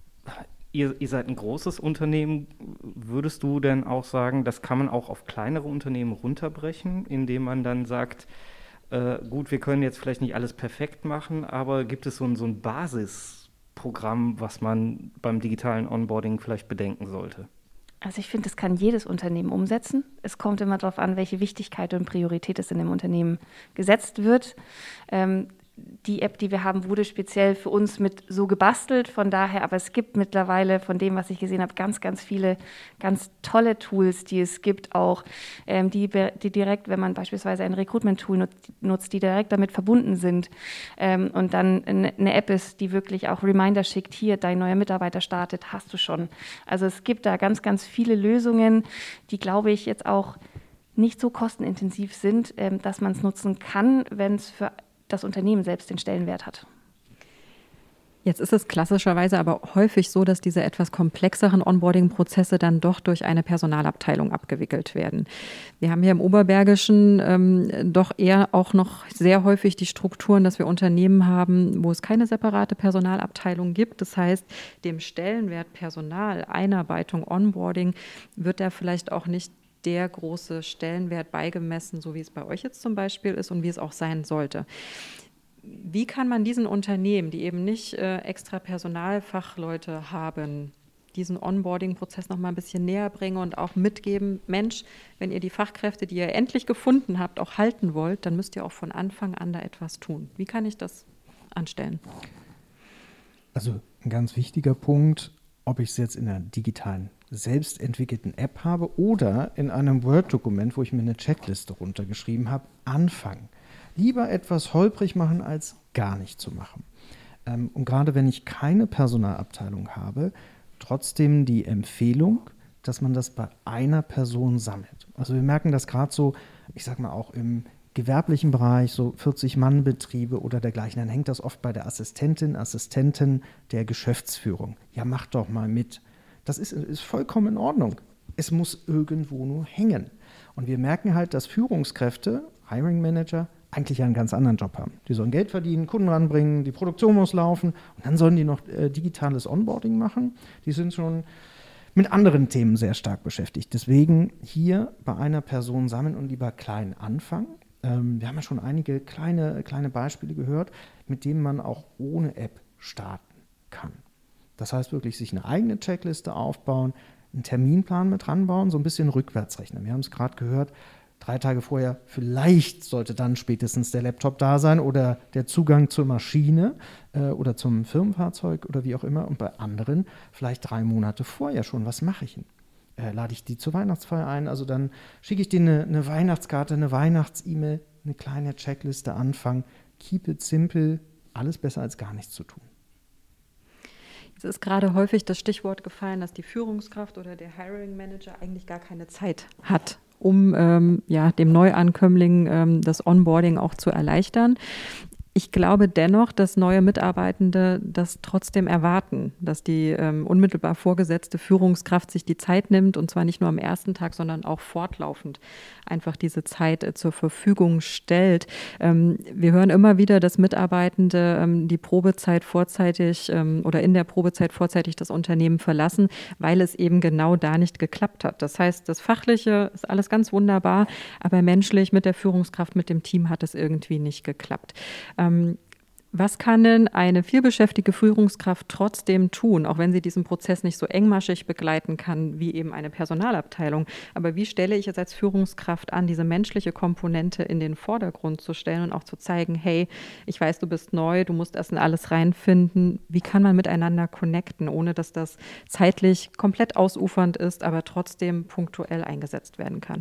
[SPEAKER 5] ihr, ihr seid ein großes Unternehmen, würdest du denn auch sagen, das kann man auch auf kleinere Unternehmen runterbrechen, indem man dann sagt, äh, gut, wir können jetzt vielleicht nicht alles perfekt machen, aber gibt es so ein, so ein Basisprogramm, was man beim digitalen Onboarding vielleicht bedenken sollte?
[SPEAKER 4] Also ich finde, das kann jedes Unternehmen umsetzen. Es kommt immer darauf an, welche Wichtigkeit und Priorität es in dem Unternehmen gesetzt wird. Ähm, Die App, die wir haben, wurde speziell für uns mit so gebastelt. Von daher, aber es gibt mittlerweile, von dem, was ich gesehen habe, ganz, ganz viele ganz tolle Tools, die es gibt, auch ähm, die, die direkt, wenn man beispielsweise ein Recruitment-Tool nutzt, die direkt damit verbunden sind ähm, und dann eine, eine App ist, die wirklich auch Reminder schickt, hier, dein neuer Mitarbeiter startet, hast du schon. Also es gibt da ganz, ganz viele Lösungen, die, glaube ich, jetzt auch nicht so kostenintensiv sind, ähm, dass man es nutzen kann, wenn es für das Unternehmen selbst den Stellenwert hat.
[SPEAKER 2] Jetzt ist es klassischerweise aber häufig so, dass diese etwas komplexeren Onboarding-Prozesse dann doch durch eine Personalabteilung abgewickelt werden. Wir haben hier im Oberbergischen ähm, doch eher auch noch sehr häufig die Strukturen, dass wir Unternehmen haben, wo es keine separate Personalabteilung gibt. Das heißt, dem Stellenwert Personal, Einarbeitung, Onboarding wird da vielleicht auch nicht der große Stellenwert beigemessen, so wie es bei euch jetzt zum Beispiel ist und wie es auch sein sollte. Wie kann man diesen Unternehmen, die eben nicht äh, extra Personalfachleute haben, diesen Onboarding-Prozess noch mal ein bisschen näher bringen und auch mitgeben, Mensch, wenn ihr die Fachkräfte, die ihr endlich gefunden habt, auch halten wollt, dann müsst ihr auch von Anfang an da etwas tun. Wie kann ich das anstellen?
[SPEAKER 3] Also ein ganz wichtiger Punkt, ob ich es jetzt in einer digitalen, selbst entwickelten App habe oder in einem Word-Dokument, wo ich mir eine Checkliste runtergeschrieben habe, anfangen. Lieber etwas holprig machen, als gar nicht zu machen. Ähm, und gerade wenn ich keine Personalabteilung habe, trotzdem die Empfehlung, dass man das bei einer Person sammelt. Also wir merken das gerade so, ich sag mal auch im gewerblichen Bereich, so vierzig-Mann-Betriebe oder dergleichen, dann hängt das oft bei der Assistentin, Assistenten der Geschäftsführung. Ja, mach doch mal mit. Das ist, ist vollkommen in Ordnung. Es muss irgendwo nur hängen. Und wir merken halt, dass Führungskräfte, Hiring Manager, eigentlich einen ganz anderen Job haben. Die sollen Geld verdienen, Kunden ranbringen, die Produktion muss laufen und dann sollen die noch äh, digitales Onboarding machen. Die sind schon mit anderen Themen sehr stark beschäftigt. Deswegen hier bei einer Person sammeln und lieber klein anfangen. Ähm, wir haben ja schon einige kleine, kleine Beispiele gehört, mit denen man auch ohne App starten kann. Das heißt wirklich sich eine eigene Checkliste aufbauen, einen Terminplan mit ranbauen, so ein bisschen rückwärts rechnen. Wir haben es gerade gehört, drei Tage vorher, vielleicht sollte dann spätestens der Laptop da sein oder der Zugang zur Maschine äh, oder zum Firmenfahrzeug oder wie auch immer. Und bei anderen vielleicht drei Monate vorher schon. Was mache ich denn? Äh, lade ich die zur Weihnachtsfeier ein? Also dann schicke ich denen eine, eine Weihnachtskarte, eine Weihnachts-E-Mail, eine kleine Checkliste anfangen. Keep it simple, alles besser als gar nichts zu tun.
[SPEAKER 2] Es ist gerade häufig das Stichwort gefallen, dass die Führungskraft oder der Hiring Manager eigentlich gar keine Zeit hat, um ähm, ja, dem Neuankömmling ähm, das Onboarding auch zu erleichtern. Ich glaube dennoch, dass neue Mitarbeitende das trotzdem erwarten, dass die ähm, unmittelbar vorgesetzte Führungskraft sich die Zeit nimmt und zwar nicht nur am ersten Tag, sondern auch fortlaufend einfach diese Zeit äh, zur Verfügung stellt. Ähm, wir hören immer wieder, dass Mitarbeitende ähm, die Probezeit vorzeitig ähm, oder in der Probezeit vorzeitig das Unternehmen verlassen, weil es eben genau da nicht geklappt hat. Das heißt, das Fachliche ist alles ganz wunderbar, aber menschlich mit der Führungskraft, mit dem Team hat es irgendwie nicht geklappt. Ähm, Was kann denn eine vielbeschäftigte Führungskraft trotzdem tun, auch wenn sie diesen Prozess nicht so engmaschig begleiten kann wie eben eine Personalabteilung? Aber wie stelle ich es als Führungskraft an, diese menschliche Komponente in den Vordergrund zu stellen und auch zu zeigen, hey, ich weiß, du bist neu, du musst erst in alles reinfinden. Wie kann man miteinander connecten, ohne dass das zeitlich komplett ausufernd ist, aber trotzdem punktuell eingesetzt werden kann?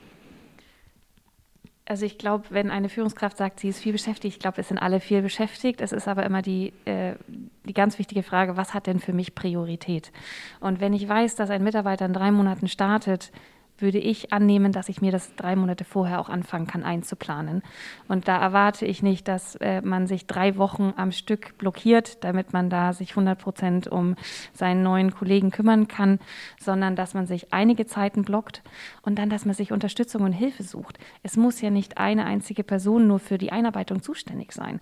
[SPEAKER 4] Also ich glaube, wenn eine Führungskraft sagt, sie ist viel beschäftigt, ich glaube, es sind alle viel beschäftigt. Es ist aber immer die, äh, die ganz wichtige Frage, was hat denn für mich Priorität? Und wenn ich weiß, dass ein Mitarbeiter in drei Monaten startet, würde ich annehmen, dass ich mir das drei Monate vorher auch anfangen kann einzuplanen. Und da erwarte ich nicht, dass äh, man sich drei Wochen am Stück blockiert, damit man da sich hundert Prozent um seinen neuen Kollegen kümmern kann, sondern dass man sich einige Zeiten blockt und dann, dass man sich Unterstützung und Hilfe sucht. Es muss ja nicht eine einzige Person nur für die Einarbeitung zuständig sein.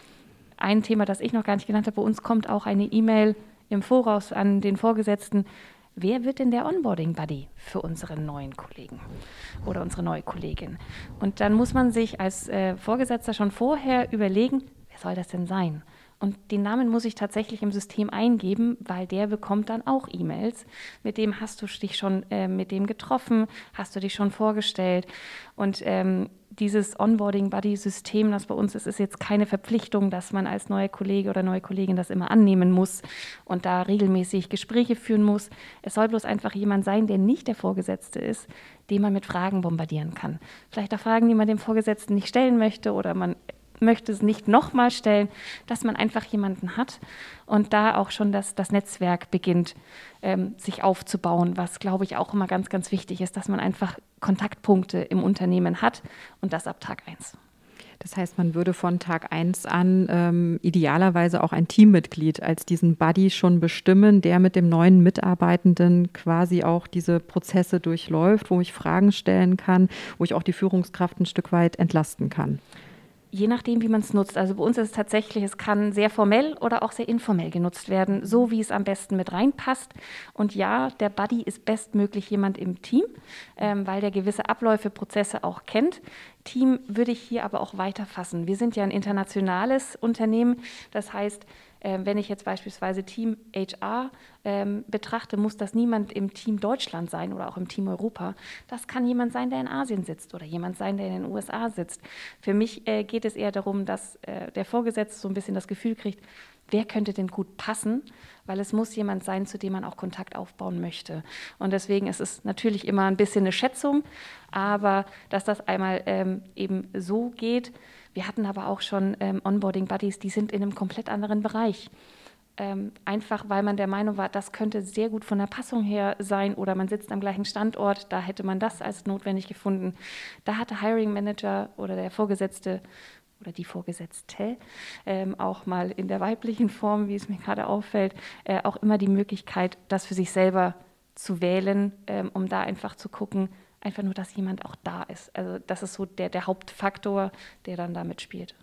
[SPEAKER 4] Ein Thema, das ich noch gar nicht genannt habe, bei uns kommt auch eine E-Mail im Voraus an den Vorgesetzten. Wer wird denn der Onboarding-Buddy für unseren neuen Kollegen oder unsere neue Kollegin? Und dann muss man sich als äh, Vorgesetzter schon vorher überlegen, wer soll das denn sein? Und den Namen muss ich tatsächlich im System eingeben, weil der bekommt dann auch E-Mails. Mit dem hast du dich schon äh, mit dem getroffen, hast du dich schon vorgestellt. Und ähm, dieses Onboarding-Buddy-System, das bei uns ist, ist jetzt keine Verpflichtung, dass man als neuer Kollege oder neue Kollegin das immer annehmen muss und da regelmäßig Gespräche führen muss. Es soll bloß einfach jemand sein, der nicht der Vorgesetzte ist, den man mit Fragen bombardieren kann. Vielleicht auch Fragen, die man dem Vorgesetzten nicht stellen möchte oder man möchte es nicht nochmal stellen, dass man einfach jemanden hat und da auch schon das, das Netzwerk beginnt, ähm, sich aufzubauen, was, glaube ich, auch immer ganz, ganz wichtig ist, dass man einfach Kontaktpunkte im Unternehmen hat und das ab Tag eins.
[SPEAKER 2] Das heißt, man würde von Tag eins an ähm, idealerweise auch ein Teammitglied als diesen Buddy schon bestimmen, der mit dem neuen Mitarbeitenden quasi auch diese Prozesse durchläuft, wo ich Fragen stellen kann, wo ich auch die Führungskraft ein Stück weit entlasten kann.
[SPEAKER 4] Je nachdem, wie man es nutzt. Also bei uns ist es tatsächlich, es kann sehr formell oder auch sehr informell genutzt werden, so wie es am besten mit reinpasst. Und ja, der Buddy ist bestmöglich jemand im Team, ähm, weil der gewisse Abläufe, Prozesse auch kennt. Team würde ich hier aber auch weiterfassen. Wir sind ja ein internationales Unternehmen, das heißt, wenn ich jetzt beispielsweise Team H R ähm, betrachte, muss das niemand im Team Deutschland sein oder auch im Team Europa. Das kann jemand sein, der in Asien sitzt oder jemand sein, der in den U S A sitzt. Für mich äh, geht es eher darum, dass äh, der Vorgesetzte so ein bisschen das Gefühl kriegt, wer könnte denn gut passen, weil es muss jemand sein, zu dem man auch Kontakt aufbauen möchte. Und deswegen ist es natürlich immer ein bisschen eine Schätzung, aber dass das einmal ähm, eben so geht. Wir hatten aber auch schon ähm, Onboarding-Buddies, die sind in einem komplett anderen Bereich. Ähm, einfach, weil man der Meinung war, das könnte sehr gut von der Passung her sein oder man sitzt am gleichen Standort, da hätte man das als notwendig gefunden. Da hat der Hiring Manager oder der Vorgesetzte oder die Vorgesetzte ähm, auch mal in der weiblichen Form, wie es mir gerade auffällt, äh, auch immer die Möglichkeit, das für sich selber zu wählen, ähm, um da einfach zu gucken, einfach nur, dass jemand auch da ist. Also das ist so der, der Hauptfaktor, der dann damit spielt.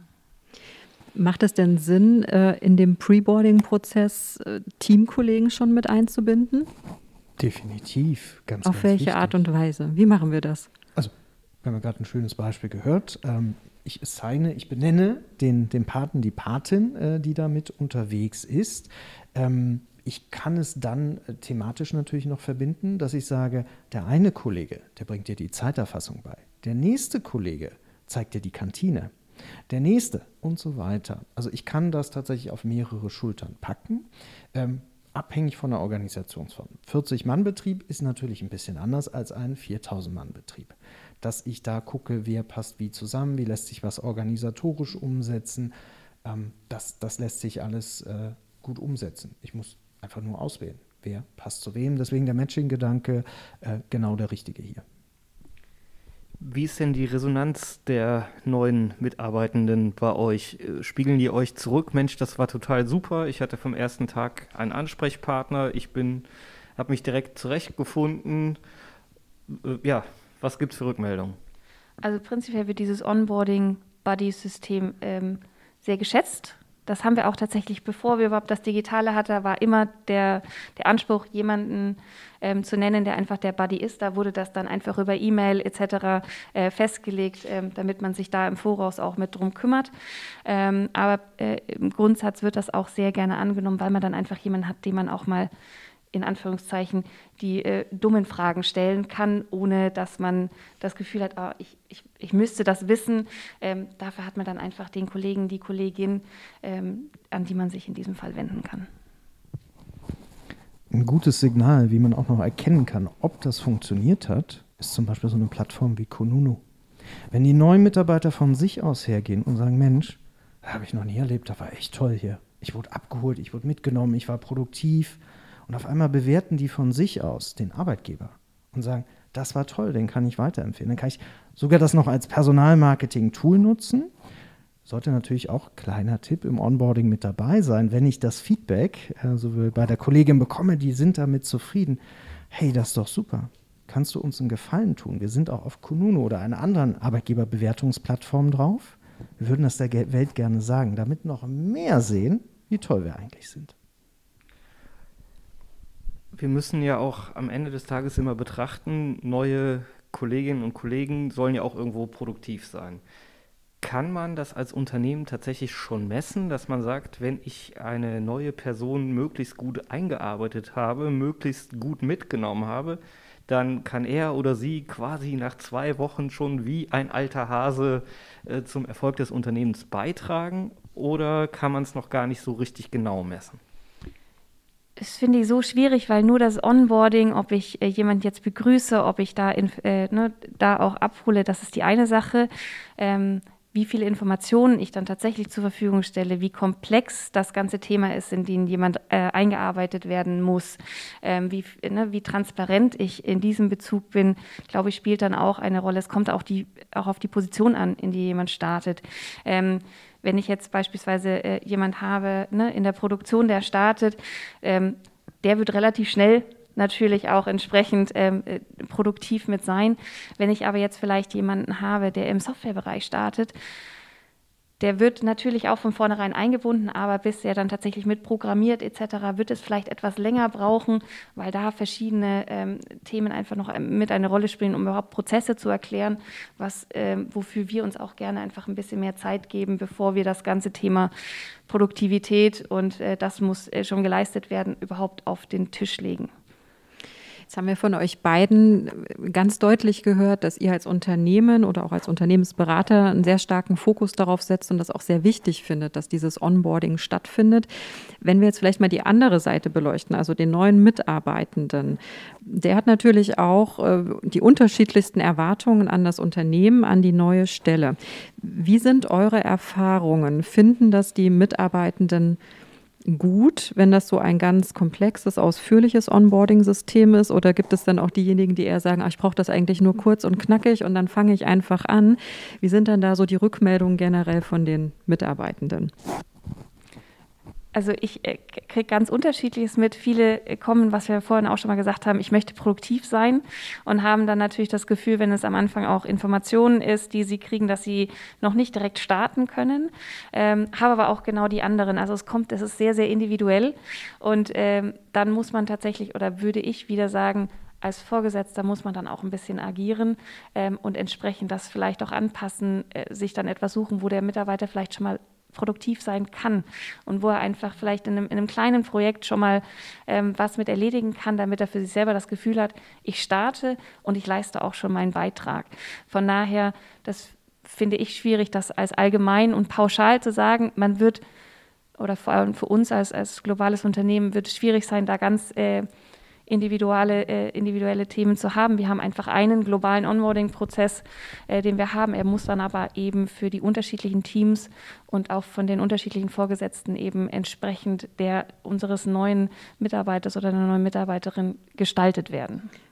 [SPEAKER 2] Macht es denn Sinn, in dem Preboarding-Prozess Teamkollegen schon mit einzubinden?
[SPEAKER 3] Definitiv, ganz,
[SPEAKER 2] Auf
[SPEAKER 3] ganz
[SPEAKER 2] welche
[SPEAKER 3] wichtig.
[SPEAKER 2] Art und Weise? Wie machen wir das?
[SPEAKER 3] Also, wir haben gerade ein schönes Beispiel gehört. Ich assigne, ich benenne den, den Paten, die Patin, die da mit unterwegs ist. Ich kann es dann thematisch natürlich noch verbinden, dass ich sage, der eine Kollege, der bringt dir die Zeiterfassung bei. Der nächste Kollege zeigt dir die Kantine. Der nächste und so weiter. Also ich kann das tatsächlich auf mehrere Schultern packen, ähm, abhängig von der Organisationsform. vierzig-Mann-Betrieb ist natürlich ein bisschen anders als ein viertausend-Mann-Betrieb. Dass ich da gucke, wer passt wie zusammen, wie lässt sich was organisatorisch umsetzen, ähm, das, das lässt sich alles äh, gut umsetzen. Ich muss einfach nur auswählen, wer passt zu wem. Deswegen der Matching-Gedanke, äh, genau der Richtige hier.
[SPEAKER 5] Wie ist denn die Resonanz der neuen Mitarbeitenden bei euch? Spiegeln die euch zurück? Mensch, das war total super. Ich hatte vom ersten Tag einen Ansprechpartner. Ich bin, habe mich direkt zurechtgefunden. Ja, was gibt es für Rückmeldungen?
[SPEAKER 4] Also prinzipiell wird dieses Onboarding-Buddy-System ähm, sehr geschätzt. Das haben wir auch tatsächlich, bevor wir überhaupt das Digitale hatten, war immer der, der Anspruch, jemanden ähm, zu nennen, der einfach der Buddy ist. Da wurde das dann einfach über E-Mail et cetera äh, festgelegt, ähm, damit man sich da im Voraus auch mit drum kümmert. Ähm, aber äh, im Grundsatz wird das auch sehr gerne angenommen, weil man dann einfach jemanden hat, den man auch mal in Anführungszeichen die äh, dummen Fragen stellen kann, ohne dass man das Gefühl hat, oh, ich, ich, ich müsste das wissen. Ähm, dafür hat man dann einfach den Kollegen, die Kollegin, ähm, an die man sich in diesem Fall wenden kann.
[SPEAKER 3] Ein gutes Signal, wie man auch noch erkennen kann, ob das funktioniert hat, ist zum Beispiel so eine Plattform wie Kununu. Wenn die neuen Mitarbeiter von sich aus hergehen und sagen, Mensch, das habe ich noch nie erlebt, das war echt toll hier. Ich wurde abgeholt, ich wurde mitgenommen, ich war produktiv. Und auf einmal bewerten die von sich aus den Arbeitgeber und sagen, das war toll, den kann ich weiterempfehlen. Dann kann ich sogar das noch als Personalmarketing-Tool nutzen. Sollte natürlich auch, kleiner Tipp, im Onboarding mit dabei sein, wenn ich das Feedback äh, sowohl bei der Kollegin bekomme, die sind damit zufrieden. Hey, das ist doch super. Kannst du uns einen Gefallen tun? Wir sind auch auf Kununu oder einer anderen Arbeitgeberbewertungsplattform drauf. Wir würden das der Welt gerne sagen, damit noch mehr sehen, wie toll wir eigentlich sind.
[SPEAKER 5] Wir müssen ja auch am Ende des Tages immer betrachten, neue Kolleginnen und Kollegen sollen ja auch irgendwo produktiv sein. Kann man das als Unternehmen tatsächlich schon messen, dass man sagt, wenn ich eine neue Person möglichst gut eingearbeitet habe, möglichst gut mitgenommen habe, dann kann er oder sie quasi nach zwei Wochen schon wie ein alter Hase äh, zum Erfolg des Unternehmens beitragen? Oder kann man es noch gar nicht so richtig genau messen?
[SPEAKER 4] Das finde ich so schwierig, weil nur das Onboarding, ob ich äh, jemanden jetzt begrüße, ob ich da, in, äh, ne, da auch abhole, das ist die eine Sache. Ähm, wie viele Informationen ich dann tatsächlich zur Verfügung stelle, wie komplex das ganze Thema ist, in den jemand äh, eingearbeitet werden muss, ähm, wie, ne, wie transparent ich in diesem Bezug bin, glaube ich, spielt dann auch eine Rolle. Es kommt auch, die, auch auf die Position an, in die jemand startet. Ähm, Wenn ich jetzt beispielsweise äh, jemand habe, ne, in der Produktion, der startet, ähm, der wird relativ schnell natürlich auch entsprechend ähm, äh, produktiv mit sein. Wenn ich aber jetzt vielleicht jemanden habe, der im Softwarebereich startet, der wird natürlich auch von vornherein eingebunden, aber bis er dann tatsächlich mitprogrammiert et cetera, wird es vielleicht etwas länger brauchen, weil da verschiedene ähm, Themen einfach noch mit eine Rolle spielen, um überhaupt Prozesse zu erklären, was, ähm, wofür wir uns auch gerne einfach ein bisschen mehr Zeit geben, bevor wir das ganze Thema Produktivität und äh, das muss äh, schon geleistet werden, überhaupt auf den Tisch legen.
[SPEAKER 2] Jetzt haben wir von euch beiden ganz deutlich gehört, dass ihr als Unternehmen oder auch als Unternehmensberater einen sehr starken Fokus darauf setzt und das auch sehr wichtig findet, dass dieses Onboarding stattfindet. Wenn wir jetzt vielleicht mal die andere Seite beleuchten, also den neuen Mitarbeitenden, der hat natürlich auch äh, die unterschiedlichsten Erwartungen an das Unternehmen, an die neue Stelle. Wie sind eure Erfahrungen? Finden das die Mitarbeitenden gut, wenn das so ein ganz komplexes, ausführliches Onboarding-System ist? Oder gibt es dann auch diejenigen, die eher sagen, ach, ich brauche das eigentlich nur kurz und knackig und dann fange ich einfach an? Wie sind dann da so die Rückmeldungen generell von den Mitarbeitenden?
[SPEAKER 4] Also ich äh, kriege ganz Unterschiedliches mit. Viele kommen, was wir vorhin auch schon mal gesagt haben, ich möchte produktiv sein und haben dann natürlich das Gefühl, wenn es am Anfang auch Informationen ist, die sie kriegen, dass sie noch nicht direkt starten können. Ähm, habe aber auch genau die anderen. Also es kommt, es ist sehr, sehr individuell und ähm, dann muss man tatsächlich, oder würde ich wieder sagen, als Vorgesetzter muss man dann auch ein bisschen agieren ähm, und entsprechend das vielleicht auch anpassen, äh, sich dann etwas suchen, wo der Mitarbeiter vielleicht schon mal produktiv sein kann und wo er einfach vielleicht in einem, in einem kleinen Projekt schon mal ähm, was mit erledigen kann, damit er für sich selber das Gefühl hat, ich starte und ich leiste auch schon meinen Beitrag. Von daher, das finde ich schwierig, das als allgemein und pauschal zu sagen. Man wird, oder vor allem für uns als, als globales Unternehmen, wird es schwierig sein, da ganz äh, individuelle, äh, individuelle Themen zu haben. Wir haben einfach einen globalen Onboarding-Prozess, äh, den wir haben. Er muss dann aber eben für die unterschiedlichen Teams und auch von den unterschiedlichen Vorgesetzten eben entsprechend der unseres neuen Mitarbeiters oder einer neuen Mitarbeiterin gestaltet werden.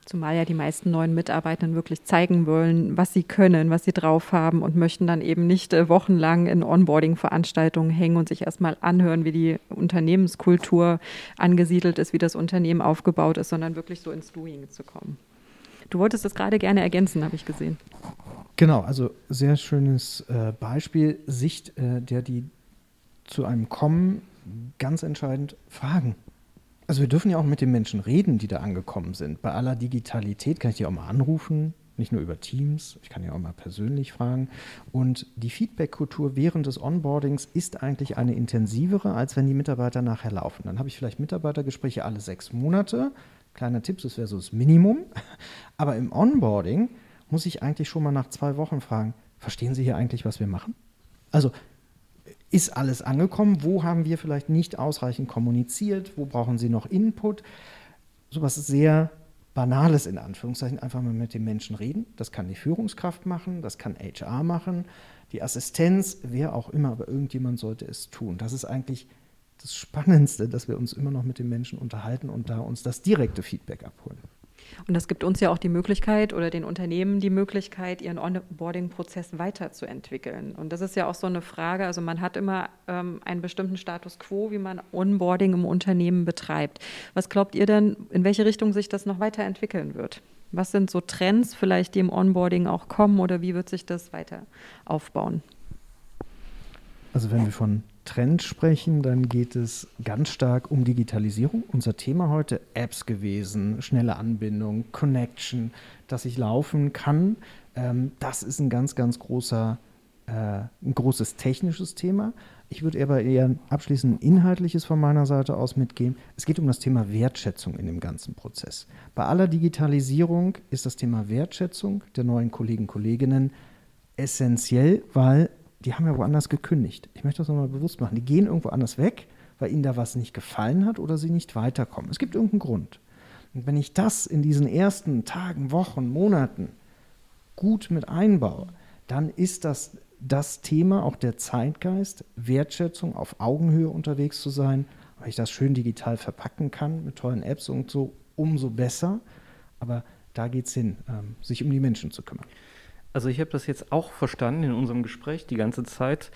[SPEAKER 2] Zumal ja die meisten neuen Mitarbeitenden wirklich zeigen wollen, was sie können, was sie drauf haben und möchten dann eben nicht äh, wochenlang in Onboarding-Veranstaltungen hängen und sich erstmal anhören, wie die Unternehmenskultur angesiedelt ist, wie das Unternehmen aufgebaut ist, sondern wirklich so ins Doing zu kommen. Du wolltest das gerade gerne ergänzen, habe ich gesehen.
[SPEAKER 3] Genau, also sehr schönes äh, Beispiel, Sicht, äh, der die zu einem kommen, ganz entscheidend fragen. Also wir dürfen ja auch mit den Menschen reden, die da angekommen sind. Bei aller Digitalität kann ich die auch mal anrufen, nicht nur über Teams, ich kann ja auch mal persönlich fragen. Und die Feedback-Kultur während des Onboardings ist eigentlich eine intensivere, als wenn die Mitarbeiter nachher laufen. Dann habe ich vielleicht Mitarbeitergespräche alle sechs Monate. Kleiner Tipp, das wäre so das Minimum. Aber im Onboarding muss ich eigentlich schon mal nach zwei Wochen fragen, verstehen Sie hier eigentlich, was wir machen? Also ist alles angekommen? Wo haben wir vielleicht nicht ausreichend kommuniziert? Wo brauchen Sie noch Input? Sowas sehr Banales in Anführungszeichen, einfach mal mit den Menschen reden. Das kann die Führungskraft machen, das kann H R machen, die Assistenz, wer auch immer, aber irgendjemand sollte es tun. Das ist eigentlich das Spannendste, dass wir uns immer noch mit den Menschen unterhalten und da uns das direkte Feedback abholen.
[SPEAKER 2] Und das gibt uns ja auch die Möglichkeit oder den Unternehmen die Möglichkeit, ihren Onboarding-Prozess weiterzuentwickeln. Und das ist ja auch so eine Frage, also man hat immer ähm, einen bestimmten Status quo, wie man Onboarding im Unternehmen betreibt. Was glaubt ihr denn, in welche Richtung sich das noch weiterentwickeln wird? Was sind so Trends vielleicht, die im Onboarding auch kommen oder wie wird sich das weiter aufbauen?
[SPEAKER 3] Also wenn wir von Trend sprechen, dann geht es ganz stark um Digitalisierung. Unser Thema heute Apps gewesen, schnelle Anbindung, Connection, dass ich laufen kann. Ähm, das ist ein ganz, ganz großer, äh, ein großes technisches Thema. Ich würde aber eher abschließend ein inhaltliches von meiner Seite aus mitgeben. Es geht um das Thema Wertschätzung in dem ganzen Prozess. Bei aller Digitalisierung ist das Thema Wertschätzung der neuen Kollegen und Kolleginnen essentiell, weil die haben ja woanders gekündigt. Ich möchte das nochmal bewusst machen. Die gehen irgendwo anders weg, weil ihnen da was nicht gefallen hat oder sie nicht weiterkommen. Es gibt irgendeinen Grund. Und wenn ich das in diesen ersten Tagen, Wochen, Monaten gut mit einbaue, dann ist das das Thema, auch der Zeitgeist, Wertschätzung, auf Augenhöhe unterwegs zu sein, weil ich das schön digital verpacken kann mit tollen Apps und so, umso besser. Aber da geht es hin, ähm, sich um die Menschen zu kümmern.
[SPEAKER 5] Also ich habe das jetzt auch verstanden in unserem Gespräch die ganze Zeit.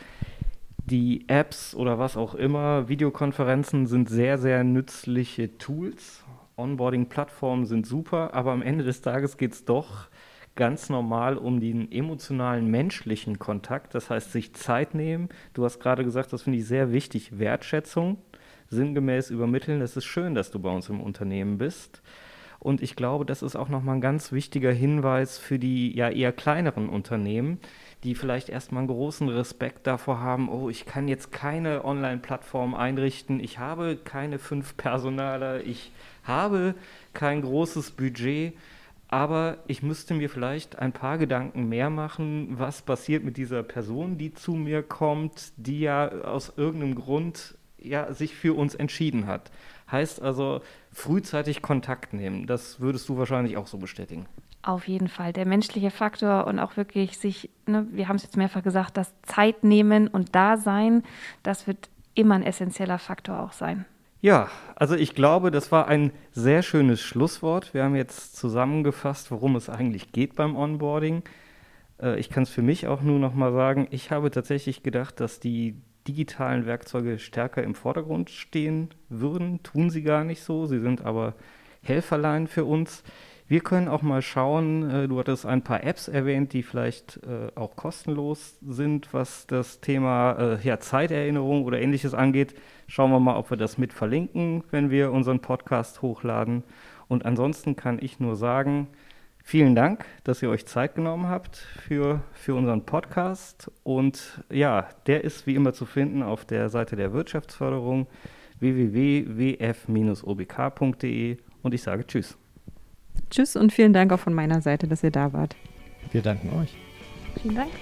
[SPEAKER 5] Die Apps oder was auch immer, Videokonferenzen sind sehr, sehr nützliche Tools. Onboarding-Plattformen sind super, aber am Ende des Tages geht es doch ganz normal um den emotionalen, menschlichen Kontakt. Das heißt, sich Zeit nehmen. Du hast gerade gesagt, das finde ich sehr wichtig, Wertschätzung, sinngemäß übermitteln. Es ist schön, dass du bei uns im Unternehmen bist. Und ich glaube, das ist auch nochmal ein ganz wichtiger Hinweis für die ja eher kleineren Unternehmen, die vielleicht erstmal einen großen Respekt davor haben, oh, ich kann jetzt keine Online-Plattform einrichten, ich habe keine fünf Personaler, ich habe kein großes Budget, aber ich müsste mir vielleicht ein paar Gedanken mehr machen, was passiert mit dieser Person, die zu mir kommt, die ja aus irgendeinem Grund ja, sich für uns entschieden hat. Heißt also, frühzeitig Kontakt nehmen. Das würdest du wahrscheinlich auch so bestätigen.
[SPEAKER 4] Auf jeden Fall. Der menschliche Faktor und auch wirklich sich, ne, wir haben es jetzt mehrfach gesagt, das Zeit nehmen und da sein, das wird immer ein essentieller Faktor auch sein.
[SPEAKER 5] Ja, also ich glaube, das war ein sehr schönes Schlusswort. Wir haben jetzt zusammengefasst, worum es eigentlich geht beim Onboarding. Äh, ich kann es für mich auch nur noch mal sagen, ich habe tatsächlich gedacht, dass die digitalen Werkzeuge stärker im Vordergrund stehen würden, tun sie gar nicht so, sie sind aber Helferlein für uns. Wir können auch mal schauen, äh, du hattest ein paar Apps erwähnt, die vielleicht äh, auch kostenlos sind, was das Thema äh, ja, Zeiterinnerung oder Ähnliches angeht. Schauen wir mal, ob wir das mit verlinken, wenn wir unseren Podcast hochladen. Und ansonsten kann ich nur sagen, vielen Dank, dass ihr euch Zeit genommen habt für, für unseren Podcast. Und ja, der ist wie immer zu finden auf der Seite der Wirtschaftsförderung w w w punkt w f bindestrich o b k punkt d e und ich sage Tschüss.
[SPEAKER 2] Tschüss und vielen Dank auch von meiner Seite, dass ihr da wart.
[SPEAKER 3] Wir danken euch.
[SPEAKER 4] Vielen Dank.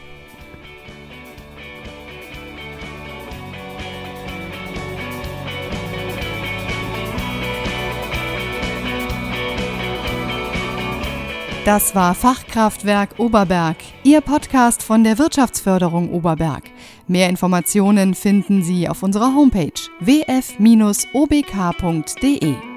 [SPEAKER 1] Das war Fachkraftwerk Oberberg, Ihr Podcast von der Wirtschaftsförderung Oberberg. Mehr Informationen finden Sie auf unserer Homepage w f bindestrich o b k punkt d e.